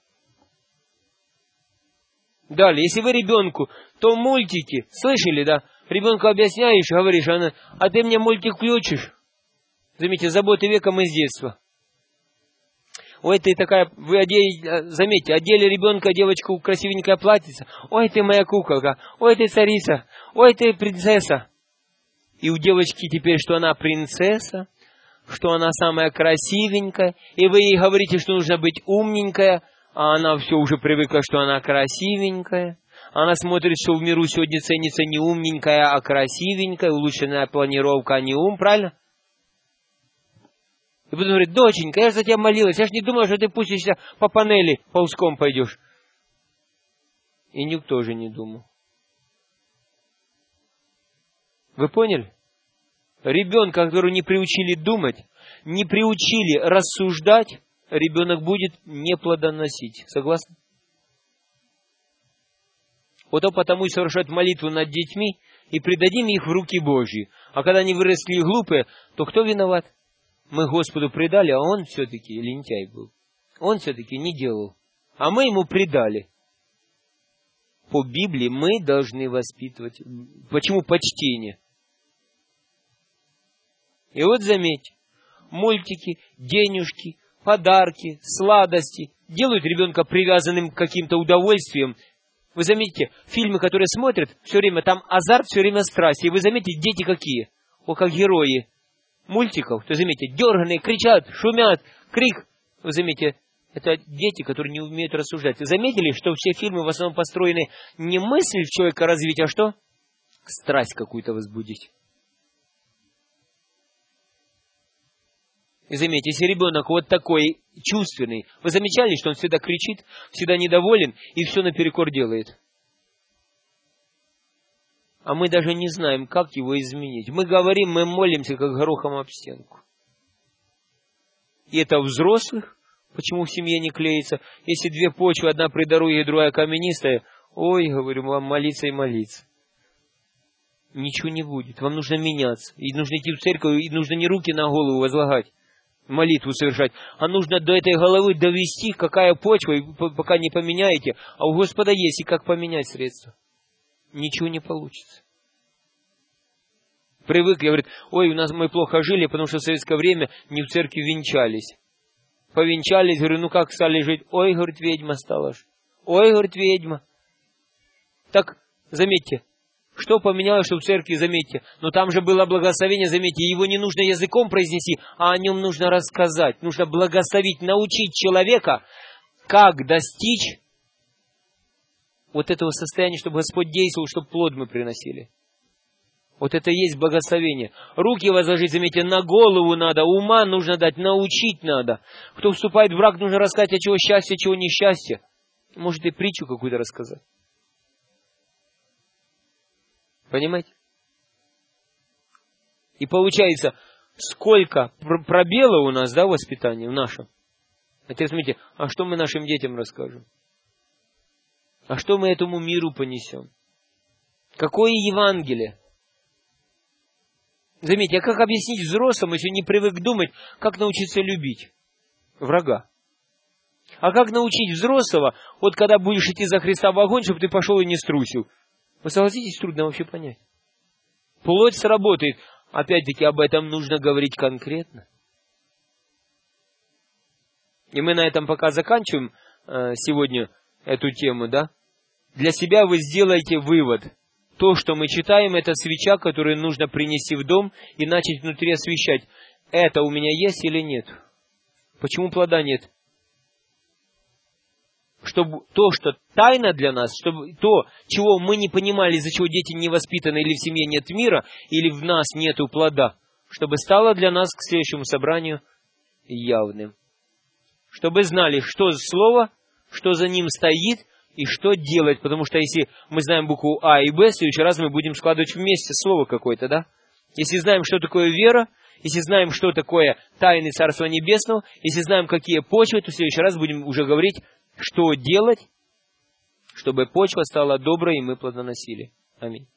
Далее, если вы ребенку, то мультики, слышали, да? Ребенку объясняешь, говоришь, она, а ты мне мультик включишь? Заметьте, заботы века мы с детства. Ой, ты такая, вы одели, заметьте, одели ребенка, девочку, красивенькая платьице. Ой, ты моя куколка. Ой, ты царица. Ой, ты принцесса. И у девочки теперь, что она принцесса, что она самая красивенькая, и вы ей говорите, что нужно быть умненькая, а она все уже привыкла, что она красивенькая. Она смотрит, что в миру сегодня ценится не умненькая, а красивенькая, улучшенная планировка, а не ум, правильно? И потом говорит, доченька, я же за тебя молилась, я же не думала, что ты пустишься по панели, ползком пойдешь. И никто же не думал. Вы поняли? Ребенка, которого не приучили думать, не приучили рассуждать, ребенок будет не плодоносить. Согласны? Вот то потому и совершать молитву над детьми и предадим их в руки Божьи. А когда они выросли глупые, то кто виноват? Мы Господу предали, а он все-таки лентяй был. Он все-таки не делал. А мы ему предали. По Библии мы должны воспитывать. Почему почтение? И вот заметьте, мультики, денежки, подарки, сладости делают ребенка привязанным к каким-то удовольствиям. Вы заметите, фильмы, которые смотрят, все время там азарт, все время страсть. И вы заметите, дети какие? О, как герои мультиков. То заметите, дерганые, кричат, шумят, крик. Вы заметите, это дети, которые не умеют рассуждать. Вы заметили, что все фильмы в основном построены не мысль в человека развить, а что? Страсть какую-то возбудить. И заметьте, если ребенок вот такой чувственный, вы замечали, что он всегда кричит, всегда недоволен и все наперекор делает? А мы даже не знаем, как его изменить. Мы говорим, мы молимся, как горохом об стенку. И это у взрослых, почему в семье не клеится. Если две почвы, одна при дороге, другая каменистая, ой, говорю, вам молиться и молиться. Ничего не будет, вам нужно меняться. И нужно идти в церковь, и нужно не руки на голову возлагать, молитву совершать, а нужно до этой головы довести, какая почва, и пока не поменяете. А у Господа есть и как поменять средства. Ничего не получится. Привыкли, говорят, ой, у нас мы плохо жили, потому что в советское время не в церкви венчались. Повенчались, говорю, ну как стали жить? Ой, говорит, ведьма стала. Ой, говорит, ведьма. Так, заметьте, что поменялось, что в церкви, заметьте. Но там же было благословение, заметьте, его не нужно языком произнести, а о нем нужно рассказать. Нужно благословить, научить человека, как достичь вот этого состояния, чтобы Господь действовал, чтобы плод мы приносили. Вот это и есть благословение. Руки возложить, заметьте, на голову надо, ума нужно дать, научить надо. Кто вступает в брак, нужно рассказать, от чего счастье, от чего несчастье. Может и притчу какую-то рассказать. Понимаете? И получается, сколько пробела у нас, да, в воспитании, в нашем. А теперь смотрите, а что мы нашим детям расскажем? А что мы этому миру понесем? Какое Евангелие? Заметьте, а как объяснить взрослому, если не привык думать, как научиться любить врага? А как научить взрослого, вот когда будешь идти за Христа в огонь, чтобы ты пошел и не струсил? Вы согласитесь, трудно вообще понять. Плоть сработает. Опять-таки, об этом нужно говорить конкретно. И мы на этом пока заканчиваем э, сегодня эту тему, да? Для себя вы сделаете вывод. То, что мы читаем, это свеча, которую нужно принести в дом и начать внутри освещать. Это у меня есть или нет? Почему плода нет? Чтобы то, что тайна для нас, чтобы то, чего мы не понимали, из-за чего дети не воспитаны, или в семье нет мира, или в нас нету плода, чтобы стало для нас к следующему собранию явным. Чтобы знали, что за слово, что за ним стоит, и что делать. Потому что если мы знаем букву А и Б, в следующий раз мы будем складывать вместе слово какое-то, да? Если знаем, что такое вера, если знаем, что такое тайны Царства Небесного, если знаем, какие почвы, то в следующий раз будем уже говорить, что делать, чтобы почва стала доброй, и мы плодоносили. Аминь.